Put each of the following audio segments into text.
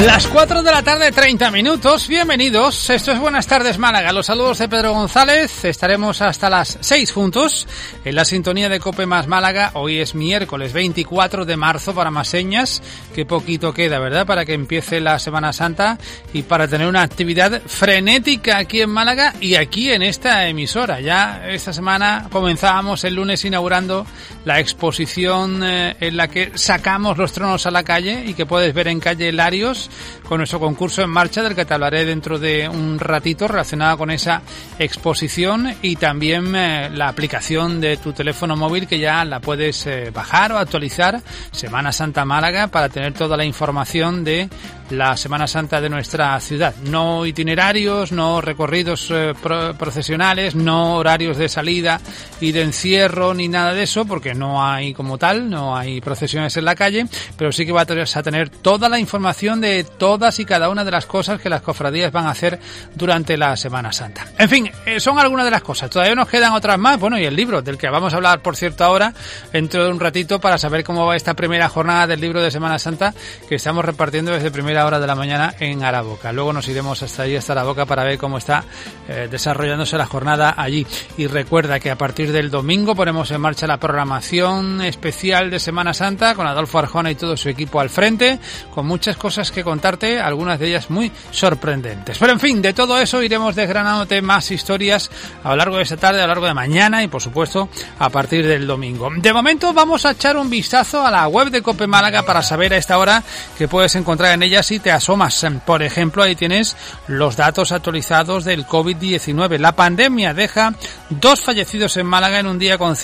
Las 4 de la tarde, 30 minutos. Bienvenidos. Esto es Buenas Tardes Málaga. Los saludos de Pedro González. Estaremos hasta las 6 juntos en la sintonía de COPE más Málaga. Hoy es miércoles 24 de marzo para más señas. Qué poquito queda, ¿verdad? Para que empiece la Semana Santa y para tener una actividad frenética aquí en Málaga y aquí en esta emisora. Ya esta semana comenzábamos el lunes inaugurando la exposición en la que sacamos los tronos a la calle y que puedes ver en calle Larios, con nuestro concurso en marcha del que te hablaré dentro de un ratito relacionado con esa exposición, y también la aplicación de tu teléfono móvil que ya la puedes bajar o actualizar, Semana Santa Málaga, para tener toda la información de la Semana Santa de nuestra ciudad. No itinerarios, no recorridos procesionales, no horarios de salida y de encierro ni nada de eso, porque no hay como tal, no hay procesiones en la calle, pero sí que vas a tener toda la información de todas y cada una de las cosas que las cofradías van a hacer durante la Semana Santa. En fin, son algunas de las cosas. Todavía nos quedan otras más. Bueno, y el libro, del que vamos a hablar, por cierto, ahora, dentro de un ratito, para saber cómo va esta primera jornada del libro de Semana Santa que estamos repartiendo desde primera hora de la mañana en Araboca. Luego nos iremos hasta allí, hasta Araboca, para ver cómo está desarrollándose la jornada allí. Y recuerda que a partir del domingo ponemos en marcha la programación especial de Semana Santa con Adolfo Arjona y todo su equipo al frente, con muchas cosas que contarte, algunas de ellas muy sorprendentes. Pero en fin, de todo eso iremos desgranándote más historias a lo largo de esta tarde, a lo largo de mañana y por supuesto a partir del domingo. De momento vamos a echar un vistazo a la web de COPE Málaga para saber a esta hora que puedes encontrar en ella si te asomas. Por ejemplo, ahí tienes los datos actualizados del COVID-19. La pandemia deja 2 fallecidos en Málaga en un día con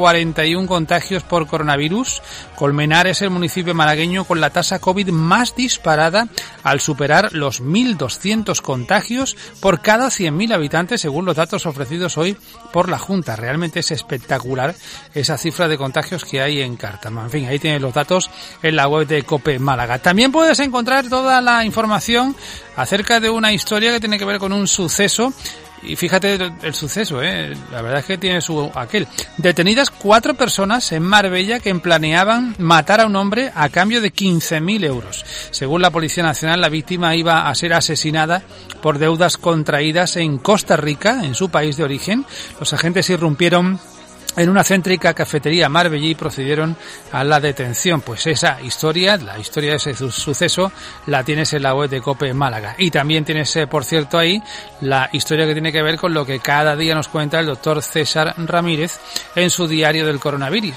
141 contagios por coronavirus. Colmenar es el municipio malagueño con la tasa COVID más disparada al superar los 1.200 contagios por cada 100.000 habitantes, según los datos ofrecidos hoy por la Junta. Realmente es espectacular esa cifra de contagios que hay en Cártama. En fin, ahí tienes los datos en la web de COPE Málaga. También puedes encontrar toda la información acerca de una historia que tiene que ver con un suceso. Y fíjate el suceso, la verdad es que tiene su aquel. Detenidas 4 personas en Marbella que planeaban matar a un hombre a cambio de 15.000 euros. Según la Policía Nacional, la víctima iba a ser asesinada por deudas contraídas en Costa Rica, en su país de origen. Los agentes irrumpieron en una céntrica cafetería marbellí y procedieron a la detención. Pues esa historia, la historia de ese suceso, la tienes en la web de COPE Málaga. Y también tienes, por cierto, ahí la historia que tiene que ver con lo que cada día nos cuenta el doctor César Ramírez en su diario del coronavirus.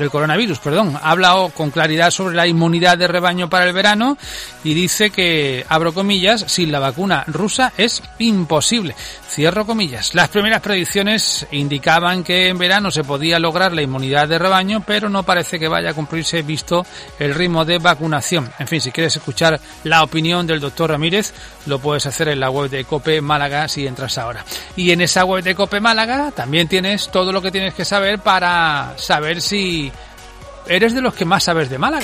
Ha hablado con claridad sobre la inmunidad de rebaño para el verano y dice que, abro comillas, sin la vacuna rusa es imposible. Cierro comillas. Las primeras predicciones indicaban que en verano se podía lograr la inmunidad de rebaño, pero no parece que vaya a cumplirse visto el ritmo de vacunación. En fin, si quieres escuchar la opinión del doctor Ramírez, lo puedes hacer en la web de COPE Málaga si entras ahora. Y en esa web de COPE Málaga también tienes todo lo que tienes que saber para saber si eres de los que más sabes de Málaga.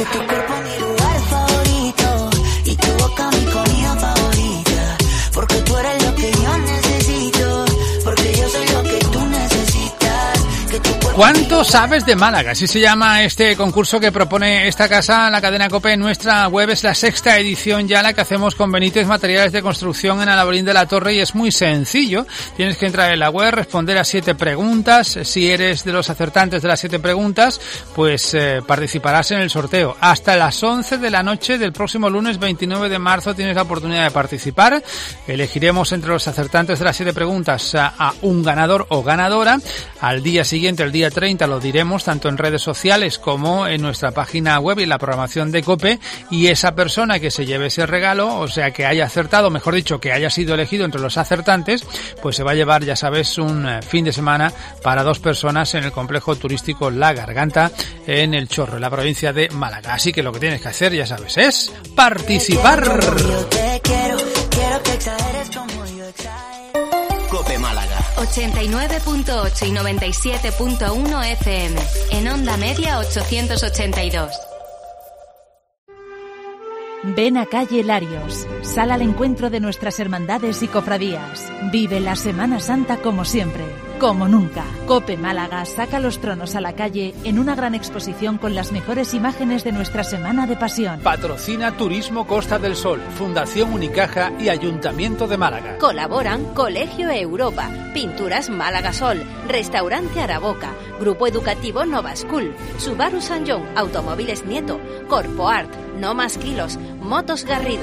¿Cuánto sabes de Málaga? Así se llama este concurso que propone esta casa, la cadena COPE. En nuestra web es la 6ª edición ya, la que hacemos con Benítez Materiales de Construcción en Alaurín de la Torre, y es muy sencillo. Tienes que entrar en la web, responder a 7 preguntas. Si eres de los acertantes de las 7 preguntas, pues participarás en el sorteo. Hasta las 11 de la noche del próximo lunes 29 de marzo tienes la oportunidad de participar. Elegiremos entre los acertantes de las 7 preguntas a un ganador o ganadora. Al día siguiente, el día 30, lo diremos tanto en redes sociales como en nuestra página web y en la programación de COPE, y esa persona que se lleve ese regalo, o sea, que haya acertado, mejor dicho, que haya sido elegido entre los acertantes, pues se va a llevar, ya sabes, un fin de semana para 2 personas en el complejo turístico La Garganta en El Chorro, en la provincia de Málaga. Así que lo que tienes que hacer, ya sabes, es participar. COPE Málaga 89.8 y 97.1 FM. En onda media 882. Ven a calle Larios, sal al encuentro de nuestras hermandades y cofradías. Vive la Semana Santa como siempre. como nunca. COPE Málaga saca los tronos a la calle en una gran exposición con las mejores imágenes de nuestra Semana de Pasión. Patrocina Turismo Costa del Sol, Fundación Unicaja y Ayuntamiento de Málaga. Colaboran Colegio Europa, Pinturas Málaga Sol, Restaurante Araboca, Grupo Educativo Nova School, Subaru San John, Automóviles Nieto, Corpoart, No Más Kilos, Motos Garrido.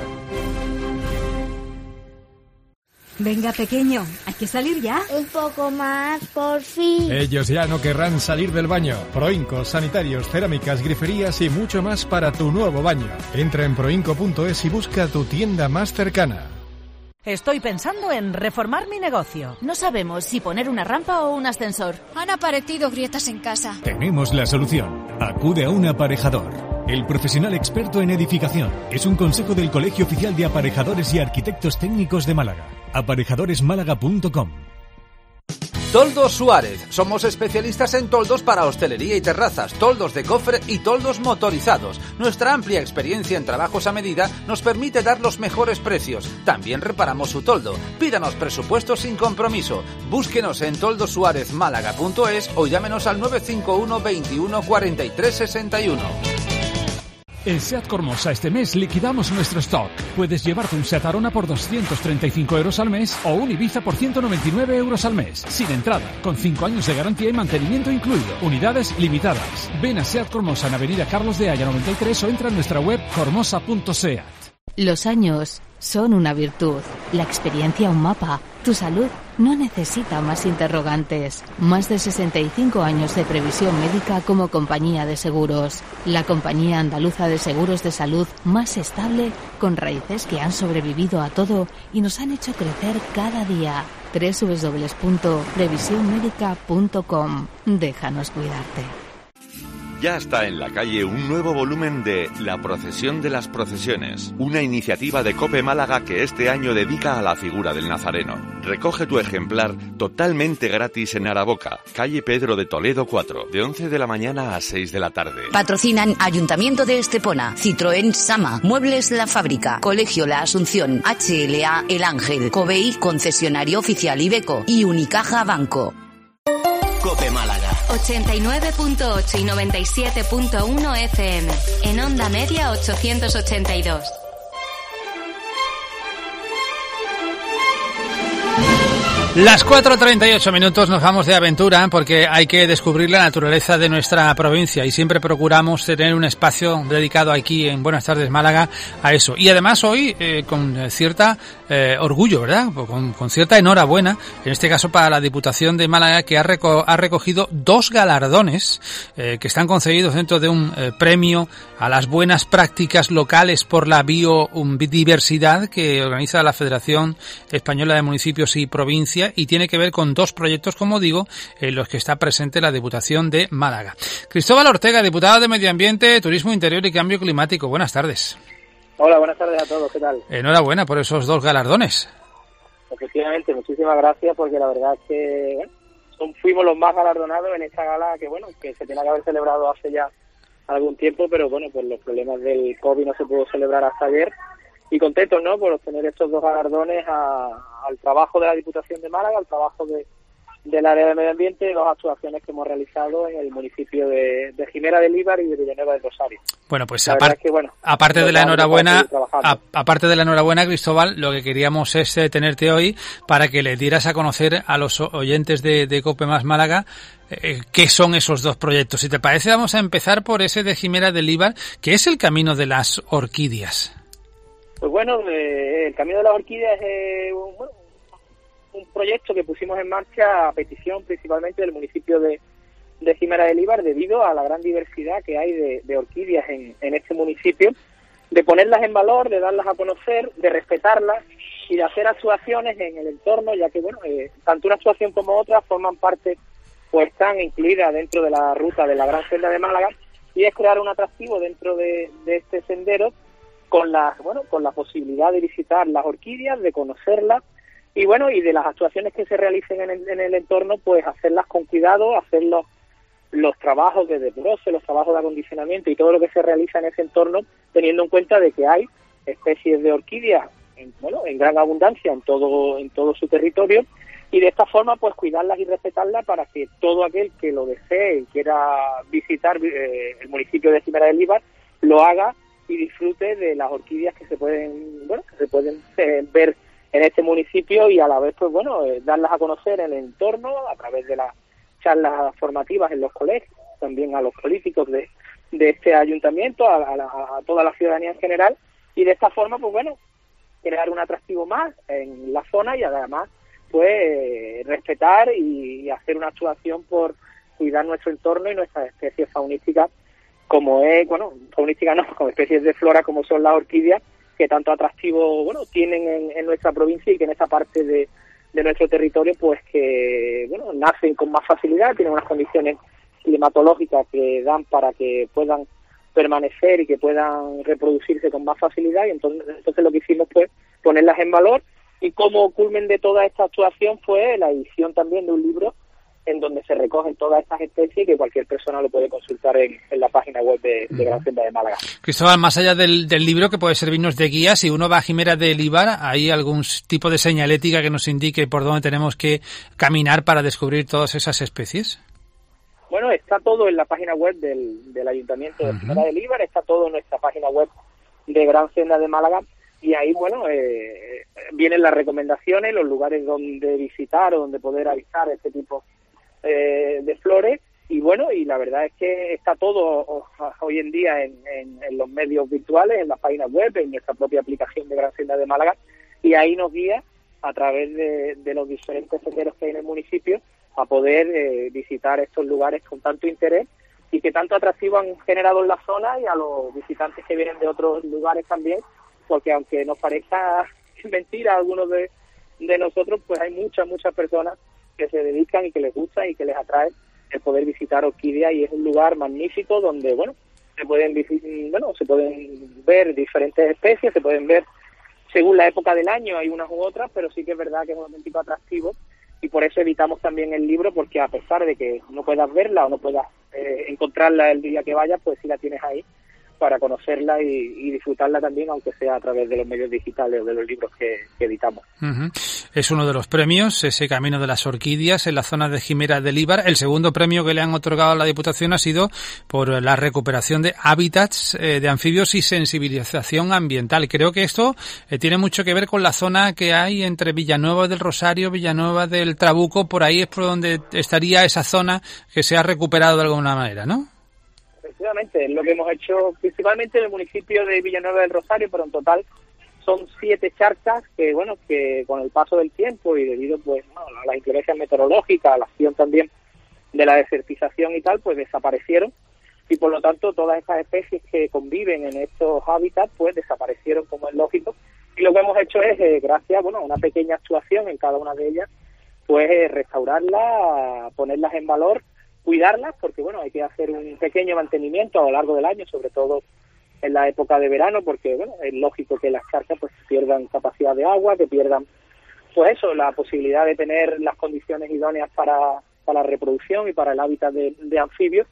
Venga, pequeño, hay que salir ya. Un poco más, por fin. Ellos ya no querrán salir del baño. Proincos, sanitarios, cerámicas, griferías y mucho más para tu nuevo baño. Entra en proinco.es y busca tu tienda más cercana. Estoy pensando en reformar mi negocio. No sabemos si poner una rampa o un ascensor. Han aparecido grietas en casa. Tenemos la solución. Acude a un aparejador. El profesional experto en edificación. Es un consejo del Colegio Oficial de Aparejadores y Arquitectos Técnicos de Málaga. Aparejadoresmálaga.com. Toldos Suárez. Somos especialistas en toldos para hostelería y terrazas, toldos de cofre y toldos motorizados. Nuestra amplia experiencia en trabajos a medida nos permite dar los mejores precios. También reparamos su toldo. Pídanos presupuestos sin compromiso. Búsquenos en toldosuárezmálaga.es o llámenos al 951 21 43 61. En SEAT Cormosa este mes liquidamos nuestro stock. Puedes llevarte un SEAT Arona por 235 euros al mes o un Ibiza por 199 euros al mes, sin entrada, con 5 años de garantía y mantenimiento incluido. Unidades limitadas. Ven a SEAT Cormosa en Avenida Carlos de Haya 93 o entra en nuestra web cormosa.seat. Los años son una virtud, la experiencia un mapa. Tu salud no necesita más interrogantes. Más de 65 años de previsión médica como compañía de seguros. La compañía andaluza de seguros de salud más estable, con raíces que han sobrevivido a todo y nos han hecho crecer cada día. www.previsionmedica.com. Déjanos cuidarte. Ya está en la calle un nuevo volumen de La Procesión de las Procesiones, una iniciativa de COPE Málaga que este año dedica a la figura del Nazareno. Recoge tu ejemplar totalmente gratis en Araboca, calle Pedro de Toledo 4, de 11 de la mañana a 6 de la tarde. Patrocinan Ayuntamiento de Estepona, Citroën Sama, Muebles La Fábrica, Colegio La Asunción, HLA El Ángel, Covei, concesionario oficial Iveco y Unicaja Banco. COPE Málaga 89.8 y 97.1 FM. En onda media 882. Las 4:38 minutos nos vamos de aventura porque hay que descubrir la naturaleza de nuestra provincia y siempre procuramos tener un espacio dedicado aquí en Buenas Tardes Málaga a eso. Y además hoy con cierta orgullo, ¿verdad? Con cierta enhorabuena, en este caso para la Diputación de Málaga, que ha recogido 2 galardones que están concedidos dentro de un premio a las buenas prácticas locales por la biodiversidad que organiza la Federación Española de Municipios y Provincias, y tiene que ver con 2 proyectos, como digo, en los que está presente la Diputación de Málaga. Cristóbal Ortega, diputado de Medio Ambiente, Turismo Interior y Cambio Climático. Buenas tardes. Hola, buenas tardes a todos. ¿Qué tal? Enhorabuena por esos 2 galardones. Efectivamente, muchísimas gracias, porque la verdad es que fuimos los más galardonados en esta gala que se tenía que haber celebrado hace ya algún tiempo, pero bueno, por los problemas del COVID no se pudo celebrar hasta ayer. Y contentos, ¿no?, por obtener estos 2 galardones al trabajo de la Diputación de Málaga, al trabajo del área de medio ambiente y 2 actuaciones que hemos realizado en el municipio de Jimera del Íbar y de Villanueva del Rosario. Bueno, pues aparte de la enhorabuena, Cristóbal, lo que queríamos es tenerte hoy para que le dieras a conocer a los oyentes de COPE Más Málaga qué son esos 2 proyectos. Si te parece, vamos a empezar por ese de Jimera del Íbar, que es el Camino de las Orquídeas. Pues bueno, el Camino de las Orquídeas es un proyecto que pusimos en marcha a petición principalmente del municipio de Jimera del Íbar, debido a la gran diversidad que hay de orquídeas en este municipio, de ponerlas en valor, de darlas a conocer, de respetarlas y de hacer actuaciones en el entorno, ya que tanto una actuación como otra forman parte, pues están incluidas dentro de la ruta de la Gran Senda de Málaga, y es crear un atractivo dentro de este sendero con la posibilidad de visitar las orquídeas, de conocerlas y de las actuaciones que se realicen en el entorno, pues hacerlas con cuidado, hacer los trabajos de desbroce, los trabajos de acondicionamiento y todo lo que se realiza en ese entorno, teniendo en cuenta de que hay especies de orquídeas en gran abundancia en todo su territorio, y de esta forma pues cuidarlas y respetarlas para que todo aquel que lo desee y quiera visitar el municipio de Jimera del Líbar lo haga y disfrute de las orquídeas que se pueden ver en este municipio, y a la vez pues darlas a conocer en el entorno a través de las charlas formativas en los colegios, también a los políticos de este ayuntamiento, a toda la ciudadanía en general, y de esta forma pues crear un atractivo más en la zona y además pues respetar y hacer una actuación por cuidar nuestro entorno y nuestras especies faunísticas, como especies de flora como son las orquídeas, que tanto atractivo tienen en nuestra provincia, y que en esta parte de nuestro territorio pues que nacen con más facilidad, tienen unas condiciones climatológicas que dan para que puedan permanecer y que puedan reproducirse con más facilidad, y entonces lo que hicimos fue ponerlas en valor, y como culmen de toda esta actuación fue la edición también de un libro en donde se recogen todas estas especies y que cualquier persona lo puede consultar en la página web de Gran Hacienda de Málaga. Cristóbal, más allá del libro, que puede servirnos de guía, si uno va a Jimera del Líbar, ¿hay algún tipo de señalética que nos indique por dónde tenemos que caminar para descubrir todas esas especies? Bueno, está todo en la página web del Ayuntamiento de Jimera del Líbar, está todo en nuestra página web de Gran Hacienda de Málaga, y ahí, vienen las recomendaciones, los lugares donde visitar o donde poder avistar este tipo de flores, y la verdad es que está todo hoy en día en los medios virtuales, en la página web, en nuestra propia aplicación de Gran Hacienda de Málaga, y ahí nos guía a través de los diferentes senderos que hay en el municipio a poder visitar estos lugares con tanto interés y que tanto atractivo han generado en la zona, y a los visitantes que vienen de otros lugares también, porque aunque nos parezca mentira a algunos de nosotros, pues hay muchas personas que se dedican y que les gusta y que les atrae el poder visitar orquídeas, y es un lugar magnífico donde se pueden ver diferentes especies, se pueden ver según la época del año, hay unas u otras, pero sí que es verdad que es un auténtico atractivo, y por eso editamos también el libro, porque a pesar de que no puedas verla o no puedas encontrarla el día que vayas, pues sí la tienes ahí para conocerla y disfrutarla también, aunque sea a través de los medios digitales o de los libros que editamos. Uh-huh. Es uno de los premios, ese Camino de las Orquídeas en la zona de Jimera del Líbar. El segundo premio que le han otorgado a la Diputación ha sido por la recuperación de hábitats de anfibios y sensibilización ambiental. Creo que esto tiene mucho que ver con la zona que hay entre Villanueva del Rosario, Villanueva del Trabuco. Por ahí es por donde estaría esa zona que se ha recuperado de alguna manera, ¿no? Efectivamente, es lo que hemos hecho principalmente en el municipio de Villanueva del Rosario, pero en total son 7 charcas que con el paso del tiempo y debido a las inclemencias meteorológicas, a la acción también de la desertización y tal, pues desaparecieron, y por lo tanto todas estas especies que conviven en estos hábitats pues desaparecieron, como es lógico, y lo que hemos hecho es, gracias a una pequeña actuación en cada una de ellas, pues restaurarlas, ponerlas en valor, cuidarlas, porque hay que hacer un pequeño mantenimiento a lo largo del año, sobre todo en la época de verano, porque es lógico que las charcas pues pierdan capacidad de agua, que pierdan la posibilidad de tener las condiciones idóneas para la reproducción y para el hábitat de anfibios,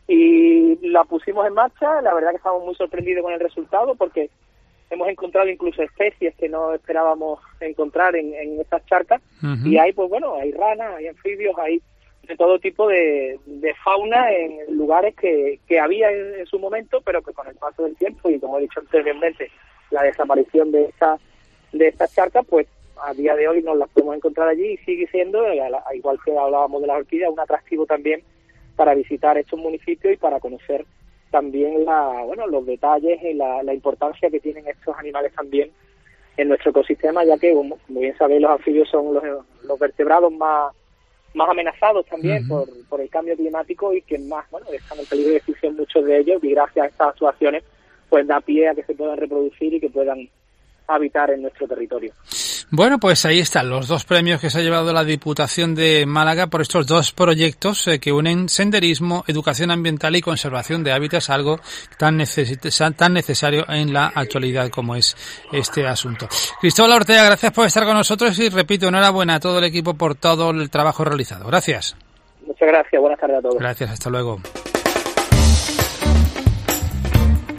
y la pusimos en marcha. La verdad que estamos muy sorprendidos con el resultado, porque hemos encontrado incluso especies que no esperábamos encontrar en estas charcas. Uh-huh. Y hay hay ranas, hay anfibios, hay de todo tipo de fauna en lugares que había en su momento, pero que con el paso del tiempo y, como he dicho anteriormente, la desaparición de estas charcas, pues a día de hoy nos las podemos encontrar allí, y sigue siendo, igual que hablábamos de las orquídeas, un atractivo también para visitar estos municipios y para conocer también los detalles y la importancia que tienen estos animales también en nuestro ecosistema, ya que, como bien sabéis, los anfibios son los vertebrados más amenazados también por el cambio climático, y que más están en peligro de extinción muchos de ellos, y gracias a estas actuaciones pues da pie a que se puedan reproducir y que puedan habitar en nuestro territorio. Bueno, pues ahí están los 2 premios que se ha llevado la Diputación de Málaga por estos 2 proyectos que unen senderismo, educación ambiental y conservación de hábitats, algo tan necesario en la actualidad como es este asunto. Cristóbal Ortega, gracias por estar con nosotros, y repito, enhorabuena a todo el equipo por todo el trabajo realizado. Gracias. Muchas gracias, buenas tardes a todos. Gracias, hasta luego.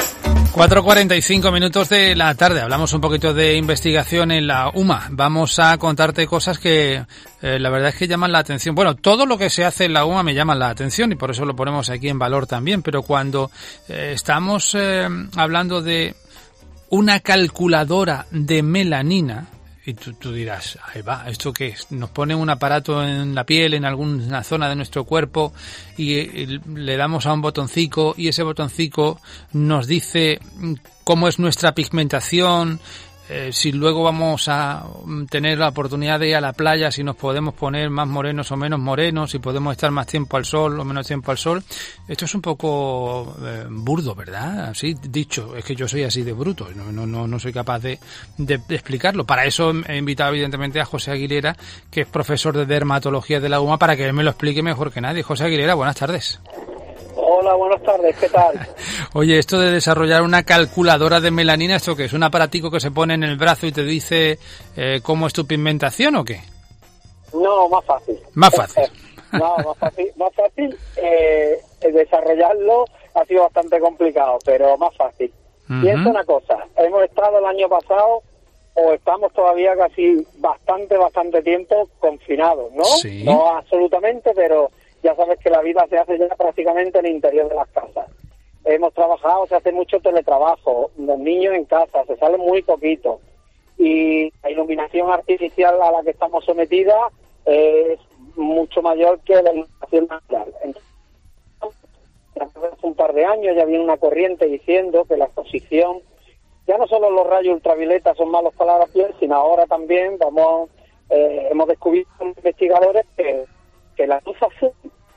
4:45 minutos de la tarde. Hablamos un poquito de investigación en la UMA. Vamos a contarte cosas que la verdad es que llaman la atención. Bueno, todo lo que se hace en la UMA me llama la atención y por eso lo ponemos aquí en valor también. Pero cuando estamos hablando de una calculadora de melanina, y tú dirás, ahí va, ¿esto qué es? Nos ponen un aparato en la piel, en alguna zona de nuestro cuerpo y le damos a un botoncito y ese botoncito nos dice cómo es nuestra pigmentación, si luego vamos a tener la oportunidad de ir a la playa, si nos podemos poner más morenos o menos morenos, si podemos estar más tiempo al sol o menos tiempo al sol. Esto es un poco burdo, ¿verdad? Así dicho, es que yo soy así de bruto, no soy capaz de explicarlo. Para eso he invitado evidentemente a José Aguilera, que es profesor de dermatología de la UMA, para que él me lo explique mejor que nadie. José Aguilera, buenas tardes. Hola, buenas tardes, ¿qué tal? Oye, esto de desarrollar una calculadora de melanina, ¿esto qué es? ¿Un aparatico que se pone en el brazo y te dice cómo es tu pigmentación o qué? No, más fácil. Más fácil. No, más fácil. Desarrollarlo ha sido bastante complicado, pero más fácil. Piensa una cosa, hemos estado el año pasado, o estamos todavía casi bastante tiempo confinados, ¿no? Sí. No absolutamente, pero ya sabes que la vida se hace ya prácticamente en el interior de las casas. Hemos trabajado, se hace mucho teletrabajo, los niños en casa, se sale muy poquito. Y la iluminación artificial a la que estamos sometidas es mucho mayor que la iluminación natural. Entonces, hace un par de años ya viene una corriente diciendo que la exposición, ya no solo los rayos ultravioleta son malos para la piel, sino ahora también hemos descubierto investigadores que la luz azul,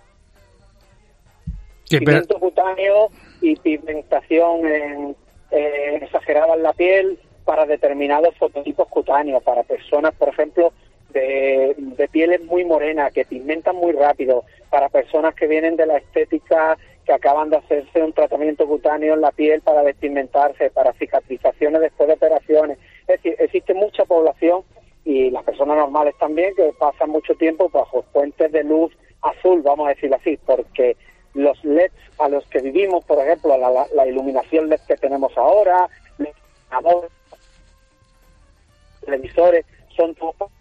pigmento cutáneo y pigmentación exagerada en la piel para determinados fototipos cutáneos, para personas, por ejemplo, de pieles muy morenas, que pigmentan muy rápido, para personas que vienen de la estética, que acaban de hacerse un tratamiento cutáneo en la piel para despigmentarse, para cicatrizaciones después de operaciones. Es decir, existe mucha población, y las personas normales también, que pasan mucho tiempo bajo fuentes de luz azul, vamos a decirlo así, porque los LEDs a los que vivimos, por ejemplo, la iluminación LED que tenemos ahora, los televisores, son todos.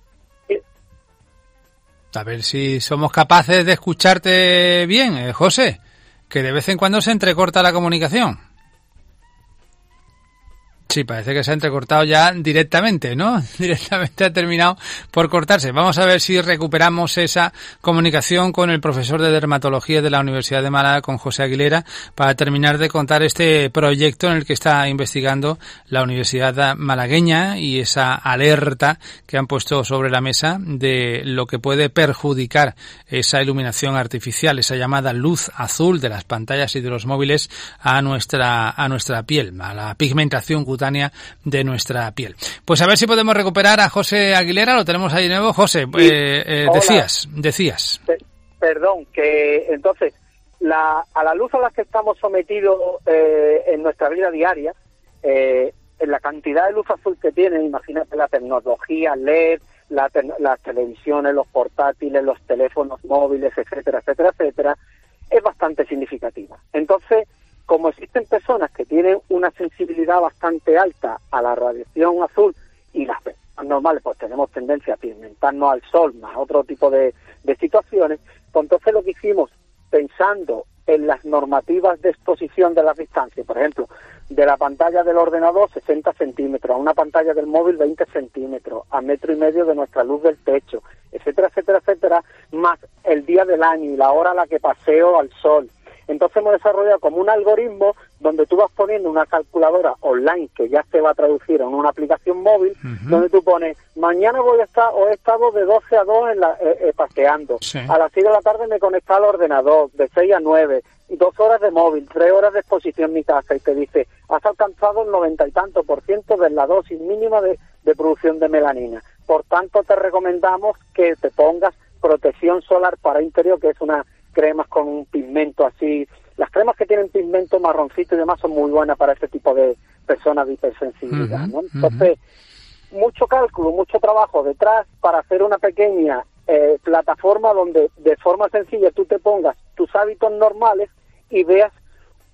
A ver si somos capaces de escucharte bien, José, que de vez en cuando se entrecorta la comunicación. Sí, parece que se ha entrecortado ya directamente, ¿no? Directamente ha terminado por cortarse. Vamos a ver si recuperamos esa comunicación con el profesor de dermatología de la Universidad de Málaga, con José Aguilera, para terminar de contar este proyecto en el que está investigando la Universidad malagueña y esa alerta que han puesto sobre la mesa de lo que puede perjudicar esa iluminación artificial, esa llamada luz azul de las pantallas y de los móviles a nuestra piel, a la pigmentación cutánea de nuestra piel. Pues a ver si podemos recuperar a José Aguilera. Lo tenemos ahí de nuevo. José, decías. Perdón, que entonces a la luz a la que estamos sometidos en nuestra vida diaria, en la cantidad de luz azul que tiene, imagínate la tecnología LED, las televisiones, los portátiles, los teléfonos móviles, etcétera, es bastante significativa. Entonces, como existen personas que tienen una sensibilidad bastante alta a la radiación azul y las personas normales pues tenemos tendencia a pigmentarnos al sol más otro tipo de situaciones, pues entonces lo que hicimos, pensando en las normativas de exposición de las distancias, por ejemplo, de la pantalla del ordenador 60 centímetros, a una pantalla del móvil 20 centímetros, a 1,5 metros de nuestra luz del techo, etcétera, más el día del año y la hora a la que paseo al sol. Entonces hemos desarrollado como un algoritmo donde tú vas poniendo una calculadora online que ya se va a traducir en una aplicación móvil, donde tú pones, mañana voy a estar, o he estado de 12 a 2 paseando, sí. A las 6 de la tarde me conecto al ordenador, de 6 a 9, 2 horas de móvil, 3 horas de exposición en mi casa, y te dice, has alcanzado el 90 y tanto % de la dosis mínima de producción de melanina. Por tanto, te recomendamos que te pongas protección solar para interior, que es una cremas con un pigmento así. Las cremas que tienen pigmento marroncito y demás son muy buenas para este tipo de personas de hipersensibilidad, ¿no? Entonces, mucho cálculo, mucho trabajo detrás para hacer una pequeña plataforma donde de forma sencilla tú te pongas tus hábitos normales y veas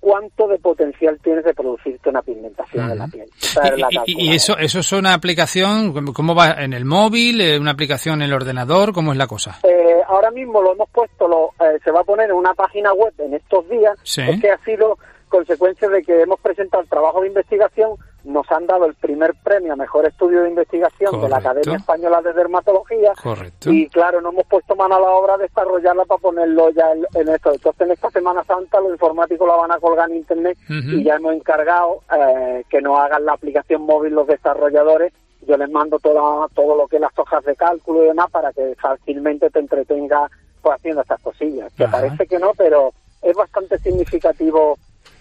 cuánto de potencial tienes de producirte una pigmentación en la piel. ¿Y eso es una aplicación, cómo va, en el móvil, una aplicación en el ordenador, cómo es la cosa? Ahora mismo lo hemos puesto, se va a poner en una página web en estos días. Sí. Es que ha sido consecuencia de que hemos presentado el trabajo de investigación, nos han dado el primer premio a Mejor Estudio de Investigación. Correcto. De la Academia Española de Dermatología. Correcto. Y claro, no hemos puesto mano a la obra de desarrollarla para ponerlo ya en esto. Entonces en esta Semana Santa los informáticos la van a colgar en internet y ya hemos encargado que nos hagan la aplicación móvil los desarrolladores. Yo les mando todo lo que es las hojas de cálculo y demás para que fácilmente te entretenga pues haciendo estas cosillas. Que parece que no, pero es bastante significativo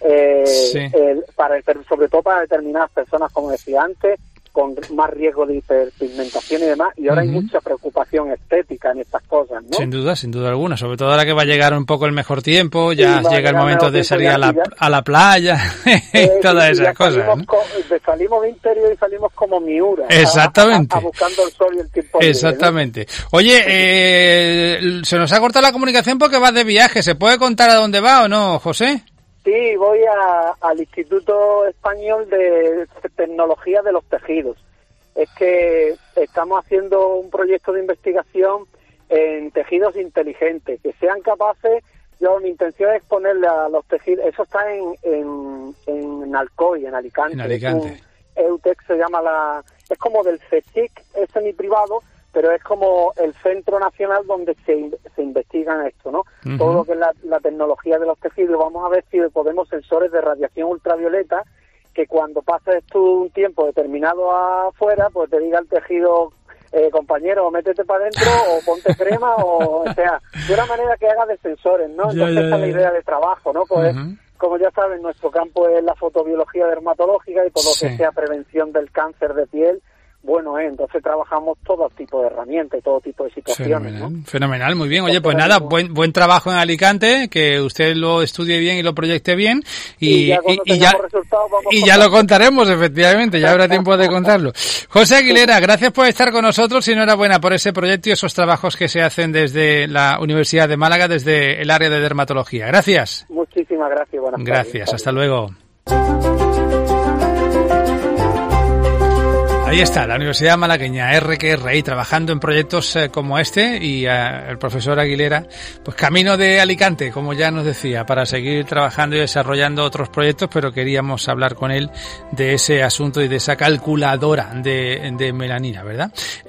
sobre todo para determinadas personas, como decía antes, con más riesgo de hiperpigmentación y demás, y ahora hay mucha preocupación estética en estas cosas, ¿no? Sin duda alguna, sobre todo ahora que va a llegar un poco el mejor tiempo, ya llega el momento de salir a la playa, todas esas cosas, ¿no? Salimos de interior y salimos como Miura. Exactamente. A buscando el sol y el tiempo libre, exactamente. ¿no? Oye, se nos ha cortado la comunicación porque vas de viaje, ¿se puede contar a dónde va o no, José? Sí, voy al Instituto Español de Tecnología de los Tejidos. Es que estamos haciendo un proyecto de investigación en tejidos inteligentes, que sean capaces. Mi intención es ponerle a los tejidos, eso está en Alcoy, en Alicante. En Alicante. EUTEC se llama es como del CSIC, es semiprivado, pero es como el centro nacional donde se investigan esto, ¿no? Uh-huh. Todo lo que es la tecnología de los tejidos. Vamos a ver si podemos sensores de radiación ultravioleta que cuando pases tú un tiempo determinado afuera, pues te diga el tejido, compañero, métete para adentro o ponte crema, o sea, de una manera que haga de sensores, ¿no? Entonces esa es la idea de trabajo, ¿no? Pues, como ya saben, nuestro campo es la fotobiología dermatológica y todo lo que sea prevención del cáncer de piel. Bueno, entonces trabajamos todo tipo de herramientas y todo tipo de situaciones. Fenomenal, muy bien. Oye, pues nada, buen trabajo en Alicante, que usted lo estudie bien y lo proyecte bien y ya lo contaremos, efectivamente, ya habrá tiempo de contarlo. José Aguilera, gracias por estar con nosotros y enhorabuena por ese proyecto y esos trabajos que se hacen desde la Universidad de Málaga, desde el área de dermatología. Gracias. Muchísimas gracias. Buenas tardes. Gracias, hasta luego. Ahí está, la Universidad Malagueña, RQRI, trabajando en proyectos como este, y el profesor Aguilera, pues camino de Alicante, como ya nos decía, para seguir trabajando y desarrollando otros proyectos, pero queríamos hablar con él de ese asunto y de esa calculadora de melanina, ¿verdad?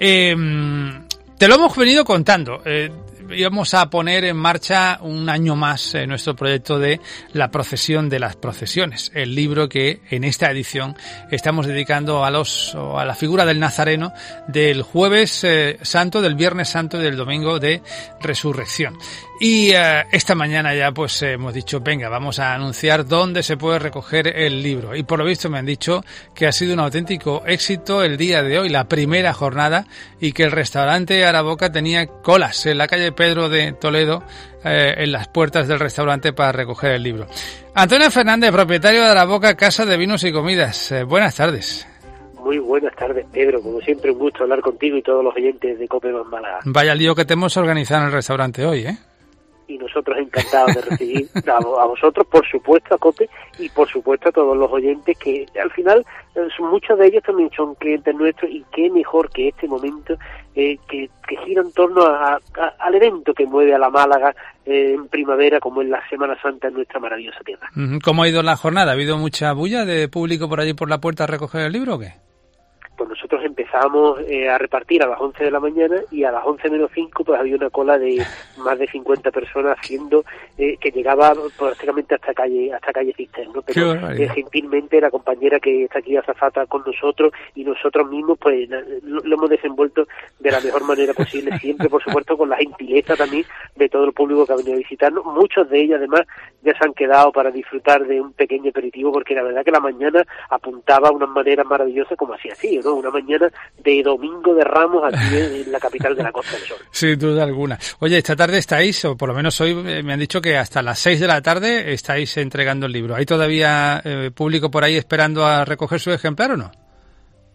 Te lo hemos venido contando. Íbamos a poner en marcha un año más nuestro proyecto de La procesión de las procesiones, el libro que en esta edición estamos dedicando a la figura del Nazareno del Jueves Santo, del Viernes Santo y del Domingo de Resurrección. Y esta mañana ya pues hemos dicho, venga, vamos a anunciar dónde se puede recoger el libro. Y por lo visto me han dicho que ha sido un auténtico éxito el día de hoy, la primera jornada, y que el restaurante Araboca tenía colas en la calle Pedro de Toledo, en las puertas del restaurante para recoger el libro. Antonio Fernández, propietario de Araboca, Casa de Vinos y Comidas. Buenas tardes. Muy buenas tardes, Pedro. Como siempre, un gusto hablar contigo y todos los oyentes de COPE Más Málaga. Vaya lío que te hemos organizado en el restaurante hoy, ¿eh? Y nosotros encantados de recibir a vosotros, por supuesto, a COPE, y por supuesto a todos los oyentes, que al final muchos de ellos también son clientes nuestros, y qué mejor que este momento que gira en torno al evento que mueve a la Málaga en primavera, como es la Semana Santa en nuestra maravillosa tierra. ¿Cómo ha ido la jornada? ¿Ha habido mucha bulla de público por allí por la puerta a recoger el libro o qué? Pues nosotros empezamos a repartir a las 11 de la mañana y a las 11 menos 5 pues había una cola de más de 50 personas haciendo que llegaba prácticamente hasta calle Cister, ¿no? Pero gentilmente la compañera que está aquí azafata con nosotros y nosotros mismos pues lo hemos desenvuelto de la mejor manera posible, siempre por supuesto con la gentileza también de todo el público que ha venido a visitarnos. Muchos de ellos además ya se han quedado para disfrutar de un pequeño aperitivo, porque la verdad que la mañana apuntaba a unas maneras maravillosas como así, ¿no? Una mañana de Domingo de Ramos aquí en la capital de la Costa del Sol. Sin duda alguna. Oye, esta tarde estáis, o por lo menos hoy me han dicho que hasta las 6 de la tarde estáis entregando el libro. ¿Hay todavía público por ahí esperando a recoger su ejemplar o no?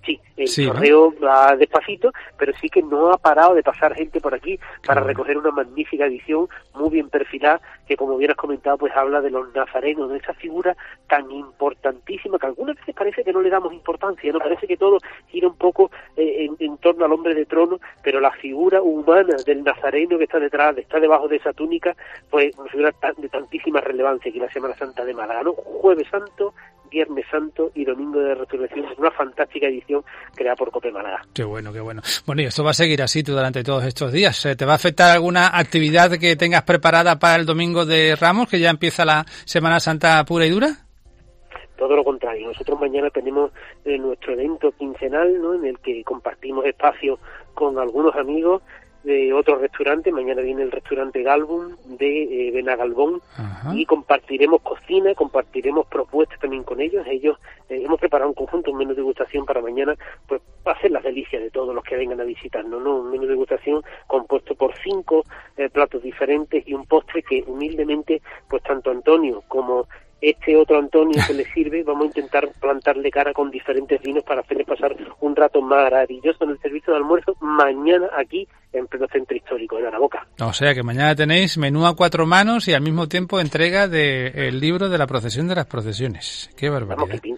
Sí, el correo va despacito, pero sí que no ha parado de pasar gente por aquí para recoger una magnífica edición, muy bien perfilada, que como bien has comentado, pues habla de los nazarenos, de esa figura tan importantísima que algunas veces parece que no le damos importancia, ¿no? Parece que todo gira un poco en torno al hombre de trono, pero la figura humana del nazareno que está detrás, está debajo de esa túnica, pues una figura de tantísima relevancia aquí en la Semana Santa de Málaga, ¿no? Jueves Santo, Viernes Santo y Domingo de Resurrección, es una fantástica edición creada por COPE Málaga. Qué bueno, qué bueno. Bueno, y esto va a seguir así durante todos estos días. ¿Te va a afectar alguna actividad que tengas preparada para el Domingo de Ramos, que ya empieza la Semana Santa pura y dura? Todo lo contrario. Nosotros mañana tenemos nuestro evento quincenal, ¿no?, en el que compartimos espacio con algunos amigos de otros restaurantes. Mañana viene el restaurante Galbum de Benagalbón. Ajá. Y compartiremos cocina, compartiremos propuestas también con ellos. Hemos preparado un conjunto, un menú de degustación para mañana, pues va a ser las delicias de todos los que vengan a visitarnos, ¿no? Un menú de degustación compuesto por 5 platos diferentes y un postre que humildemente, pues tanto Antonio como este otro Antonio que le sirve, vamos a intentar plantarle cara con diferentes vinos para hacerle pasar un rato maravilloso en el servicio de almuerzo mañana aquí en pleno centro histórico, en Araboca. O sea que mañana tenéis menú a 4 manos y al mismo tiempo entrega del libro de la procesión de las procesiones. ¡Qué barbaridad! Vamos, que